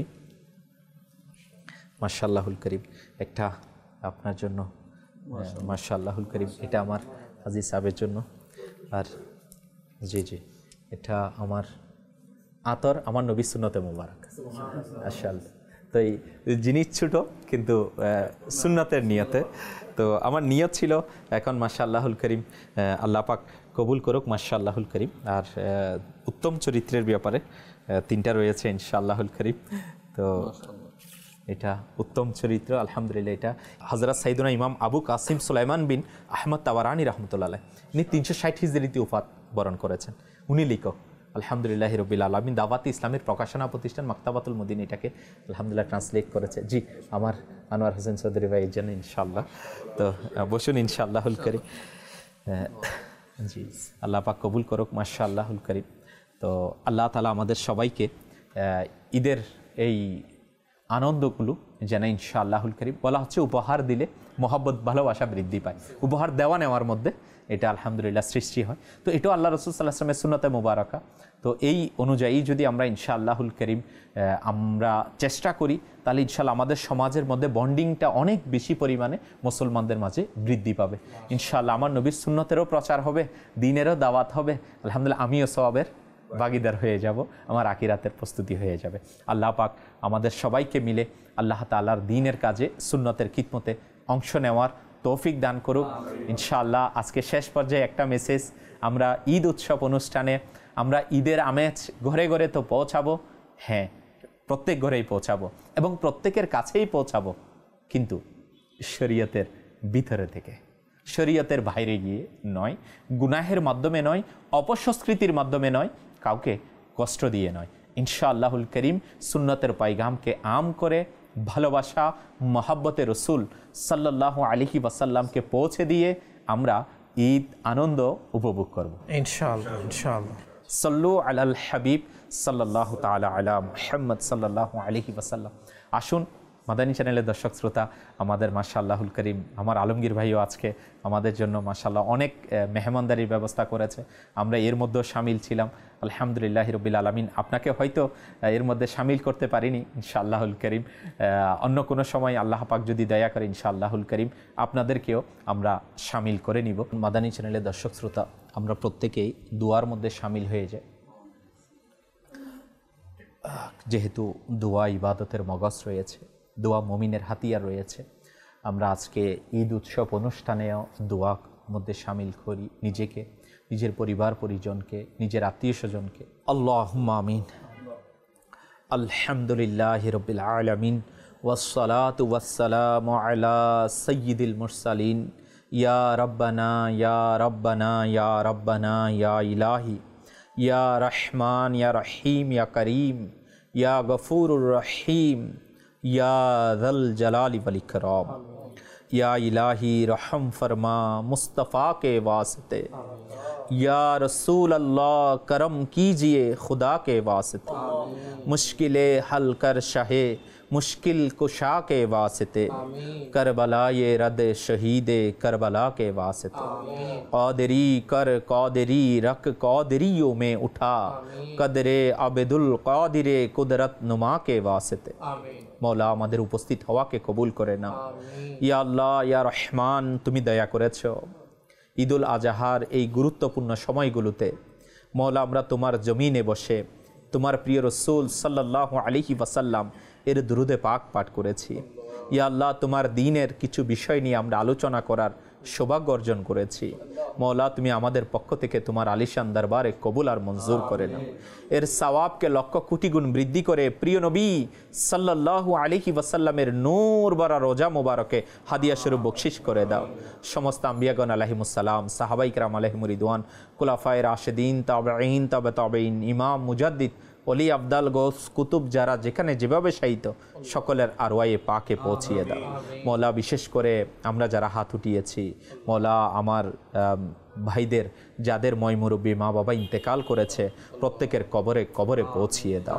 [SPEAKER 1] মাশাআল্লাহুল করিম একটা আপনার জন্য মাশাআল্লাহুল করিম, এটা আমার হাজি সাহেবের জন্য। আর জি জি এটা আমার আতর আমার নবী সুন্নতে মুবারক মাশাআল্লাহ। তো এই জিনিস ছোটো কিন্তু সুন্নতের নিয়তে, তো আমার নিয়ত ছিল এখন মাশাআল্লাহুল করিম আল্লাহ পাক কবুল করুক মাশাআল্লাহুল করিম। আর উত্তম চরিত্রের ব্যাপারে তিনটা রয়েছে ইনশাআল্লাহুল করিম। তো এটা উত্তম চরিত্র আলহামদুলিল্লাহ, এটা হযরত সাইয়্যিদুনা ইমাম আবু কাসিম সুলাইমান বিন আহমদ তাবারানি রহমতুল্লাহ আলাইহ, ইনি তিনশো ষাট হিজরিতে ওফাত বরণ করেছেন, উনি লিখক। আলহামদুলিল্লাহ রাব্বিল আলামিন দাওয়াতে ইসলামের প্রকাশনা প্রতিষ্ঠান মাকতাবাতুল মদিনা এটাকে আলহামদুলিল্লাহ ট্রান্সলেট করেছে। জি আমার আনোয়ার হোসেন চৌধুরী ভাই এর জন্য ইনশাআল্লাহ। তো বসুন ইনশাআল্লাহুল করিম। জি আল্লাহ পাক কবুল করুক মাশাআল্লাহুল করিম। তো আল্লাহ তাআলা আমাদের সবাইকে ঈদের এই আনন্দগুলো যেন ইনশাআল্লাহুল করিম, বলা হচ্ছে উপহার দিলে মহব্বত ভালোবাসা বৃদ্ধি পায়, উপহার দেওয়া নেওয়ার মধ্যে এটা আলহামদুলিল্লাহ সৃষ্টি হয়। তো এটাও আল্লাহ রাসূল সাল্লাল্লাহু আলাইহি ওয়াসাল্লামের সুন্নতে মুবারাকা। তো এই অনুযায়ী যদি আমরা ইনশাআল্লাহুল করিম আমরা চেষ্টা করি তাহলে ইনশাআল্লাহ আমাদের সমাজের মধ্যে বন্ডিংটা অনেক বেশি পরিমাণে মুসলমানদের মাঝে বৃদ্ধি পাবে ইনশাআল্লাহ। আমার নবীর সুন্নতেরও প্রচার হবে, দ্বীনেরও দাওয়াত হবে, আলহামদুলিল্লাহ আমিও সওয়াবের ভাগীদার হয়ে যাব, আমার আকিরাতের প্রস্তুতি হয়ে যাবে। আল্লাহ পাক আমাদের সবাইকে মিলে আল্লাহ তাআলার দ্বীনের কাজে সুন্নতের খিদমতে অংশ নেওয়ার তৌফিক দান করুক ইনশাআল্লাহ। আজকে শেষ পর্যায়ে একটা মেসেজ, আমরা ঈদ উৎসব অনুষ্ঠানে আমরা ঈদের আমেজ ঘরে ঘরে তো পৌঁছাবো, হ্যাঁ প্রত্যেক ঘরেই পৌঁছাবো এবং প্রত্যেকের কাছেই পৌঁছাবো, কিন্তু শরীয়তের ভিতরে থেকে, শরীয়তের বাইরে গিয়ে নয়, গুনাহের মাধ্যমে নয়, অপসংস্কৃতির মাধ্যমে নয়, কাউকে কষ্ট দিয়ে নয়। ইনশাআল্লাহুল করিম সুন্নতের পায়গামকে আম করে ভালোবাসা মহাব্বতে রসুল সাল্লাল্লাহু আলাইহি ওয়াসাল্লামকে পৌঁছে দিয়ে আমরা ঈদ আনন্দ উপভোগ করব
[SPEAKER 2] ইনশাআল্লাহ। ইনশাআল্লাহ
[SPEAKER 1] সল্লু আলাল হাবিব সাল্লাল্লাহু তাআলা আলা মুহাম্মদ সাল্লাল্লাহু আলাইহি ওয়াসাল্লাম। আসুন মাদানী চ্যানেলের দর্শক শ্রোতা, আমাদের মাশাআল্লাহুল করিম আমার আলমগীর ভাইও আজকে আমাদের জন্য মাশাআল্লাহ অনেক মেহমানদারির ব্যবস্থা করেছে। আমরা এর মধ্যেও শামিল ছিলাম, আলহামদুলিল্লাহ রব্বিল আলামিন। আপনাকে হয়তো এর মধ্যে শামিল করতে পারিনি, ইনশাআল্লাহুল করিম অন্য কোনো সময় আল্লাহ পাক যদি দয়া করে ইনশাআল্লাহুল করিম আপনাদেরকেও আমরা শামিল করে নিব। মাদানী চ্যানেলের দর্শক শ্রোতা, আমরা প্রত্যেকেই দোয়ার মধ্যে শামিল হয়ে যাই, যেহেতু দোয়া ইবাদতের মগজ রয়েছে, দোয়া মুমিনের হাতিয়ার রয়েছে। আমরা আজকে ঈদ উৎসব অনুষ্ঠানেও দোয়া মধ্যে শামিল করি নিজেকে, নিজের পরিবার পরিজনকে, নিজের আত্মীয় স্বজনকে। আল্লাহুম্মা আমিন। আলহামদুলিল্লাহি রাব্বিল আলামিন ওয়াসসালাতু ওয়াসসালামু আলা সাইয়্যিদিল মুরসালিন। ইয়া রাব্বানা ইয়া রাব্বানা ইয়া রাব্বানা ইয়া ইলাহি ইয়া রহমান ইয়া রহিম ইয়া করিম ইয়া গফুরুর রহিম ইয়া যল জলালি ওয়াল ইকরাম। या इलाही रहम फरमा मुस्तफ़ा के वास्ते, या रसूल अल्लाह करम कीजिए खुदा के वास्ते, मुश्किलें हल कर शाहे मुश्किल कुशा के वास्ते, करबला ये रद शहीद करबला के वास्ते, क़ादरी कर क़ादरी रख क़ादरियों में उठा, कदरे अब्दुल क़ादिर कुदरत नुमा के वास्ते। मौला আমাদের উপস্থিত হওয়াকে কবুল করে নাও। ইয়া আল্লাহ ইয়া রহমান, তুমি দয়া করেছ ঈদুল আজহার এই গুরুত্বপূর্ণ সময়গুলোতে মৌলা আমরা তোমার জমিনে বসে তোমার প্রিয় রসূল সাল্লাল্লাহু আলাইহি ওয়াসাল্লাম এর দুরুদে পাক পাঠ করেছি। ইয়া আল্লাহ, তোমার দ্বীনের কিছু বিষয় নিয়ে আমরা আলোচনা করার সৌভাগ্য অর্জন করেছি। মৌলা, তুমি আমাদের পক্ষ থেকে তোমার আলিশান দরবারে কবুল আর মঞ্জুর করে নাও। এর সওয়াবকে লক্ষ কোটি গুণ বৃদ্ধি করে প্রিয় নবী সাল্লাল্লাহু আলাইহি ওয়াসাল্লামের নূর ভরা রোজা মোবারকে হাদিয়া স্বরূপ বকশিশ করে দাও। সমস্ত আম্বিয়াগণ আলাইহিমুস সালাম, সাহাবায়ে কিরাম আলাইহিমুর রিদওয়ান, খুলাফায়ে রাশিদিন, তাবেঈন, তাবে তাবেঈন, ইমাম, মুজাদ্দিদ, অলি, আবদাল, গৌস, কুতুব যারা যেখানে যেভাবে শায়িত সকলের আরওয়ায়ে পাকে পৌঁছিয়ে দাও। মৌলা, বিশেষ করে আমরা যারা হাত উঠিয়েছি, মৌলা আমার ভাইদের যাদের ময়মুরব্বী মা বাবা ইন্তেকাল করেছে প্রত্যেকের কবরে কবরে পৌঁছিয়ে দাও।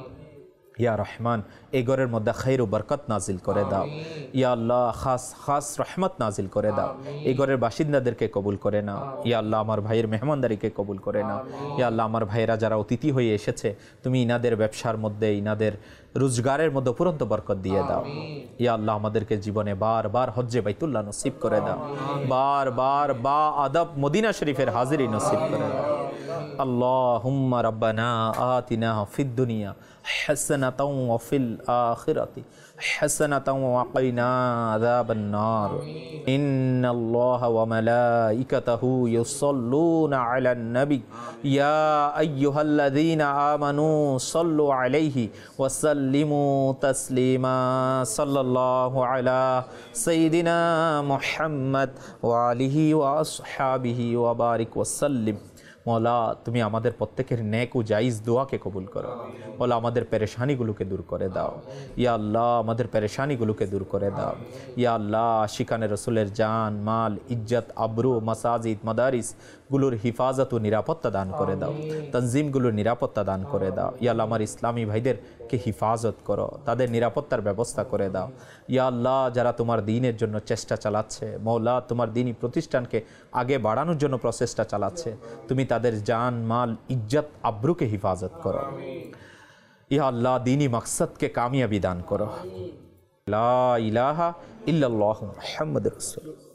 [SPEAKER 1] ইয়া রহমান, এই ঘরের মধ্যে খৈর ও বরকত নাজিল করে দাও। ইয়া আল্লাহ, খাস খাস রহমত নাজিল করে দাও। এই ঘরের বাসিন্দাদেরকে কবুল করে নাও। ইয়া আল্লাহ, আমার ভাইয়ের মেহমানদারিকে কবুল করে নাও। ইয়া আল্লাহ, আমার ভাইয়েরা যারা অতিথি হয়ে এসেছে তুমি ইনাদের ব্যবসার মধ্যে, ইনাদের রোজগারের মধ্যে উপরন্ত বরকত দিয়ে দাও। ইয়া আল্লাহ, আমাদেরকে জীবনে বারবার হজ্জে বাইতুল্লাহ নসিব করে দাও। বারবার বা আদব মদিনা শরীফের হাজিরি নসিব করে দাও। আল্লাহুম্মা রাব্বানা আতিনা ফিদ দুনিয়া হাসানাতাও ওয়া ফিল আখিরাতি হাসানাতাও ওয়া কিনা আযাবান নার। ইন্নাল্লাহা ওয়া মালাইকাতাহু ইউসাল্লুনা আলান নবী ইয়া আইয়ুহাল্লাযীনা আমানু সাল্লু আলাইহি ওয়া সাল্লিমু তাসলিমা। সাল্লাল্লাহু আলা সাইয়্যিদিনা মুহাম্মদ ওয়া আলিহি ওয়া আসহাবিহি ওয়া বারিক ওয়া সাল্লিম। মৌলা, তুমি আমাদের প্রত্যেকের নেক ও জায়েজ দোয়াকে কবুল করো। মৌলা, আমাদের পেরেশানিগুলোকে দূর করে দাও। ইয়া আল্লাহ, আমাদের পেরেশানিগুলোকে দূর করে দাও। ইয়া আল্লাহ, আশিকানে রসুলের জান, মাল, ইজ্জত, আবরু, মাসাজিদ, মাদারিস গুলোর হিফাজত ও নিরাপত্তা দান করে দাও। তনজিমগুলোর নিরাপত্তা দান করে দাও। ইয়া আল্লাহ, আমার ইসলামী ভাইদেরকে হিফাজত করো, তাদের নিরাপত্তার ব্যবস্থা করে দাও। ইয়া আল্লাহ, যারা তোমার দ্বীনের জন্য চেষ্টা চালাচ্ছে, মৌলা তোমার দ্বীনী প্রতিষ্ঠানকে আগে বাড়ানোর জন্য প্রচেষ্টা চালাচ্ছে, তুমি তাদের জান, মাল, ইজ্জত, আব্রুকে হিফাজত করো। ইয়া আল্লাহ, দ্বীনী মকসদকে কামিয়াবি দান করো। লা ইলাহা ইল্লাল্লাহু মুহাম্মাদুর রাসূলুল্লাহ।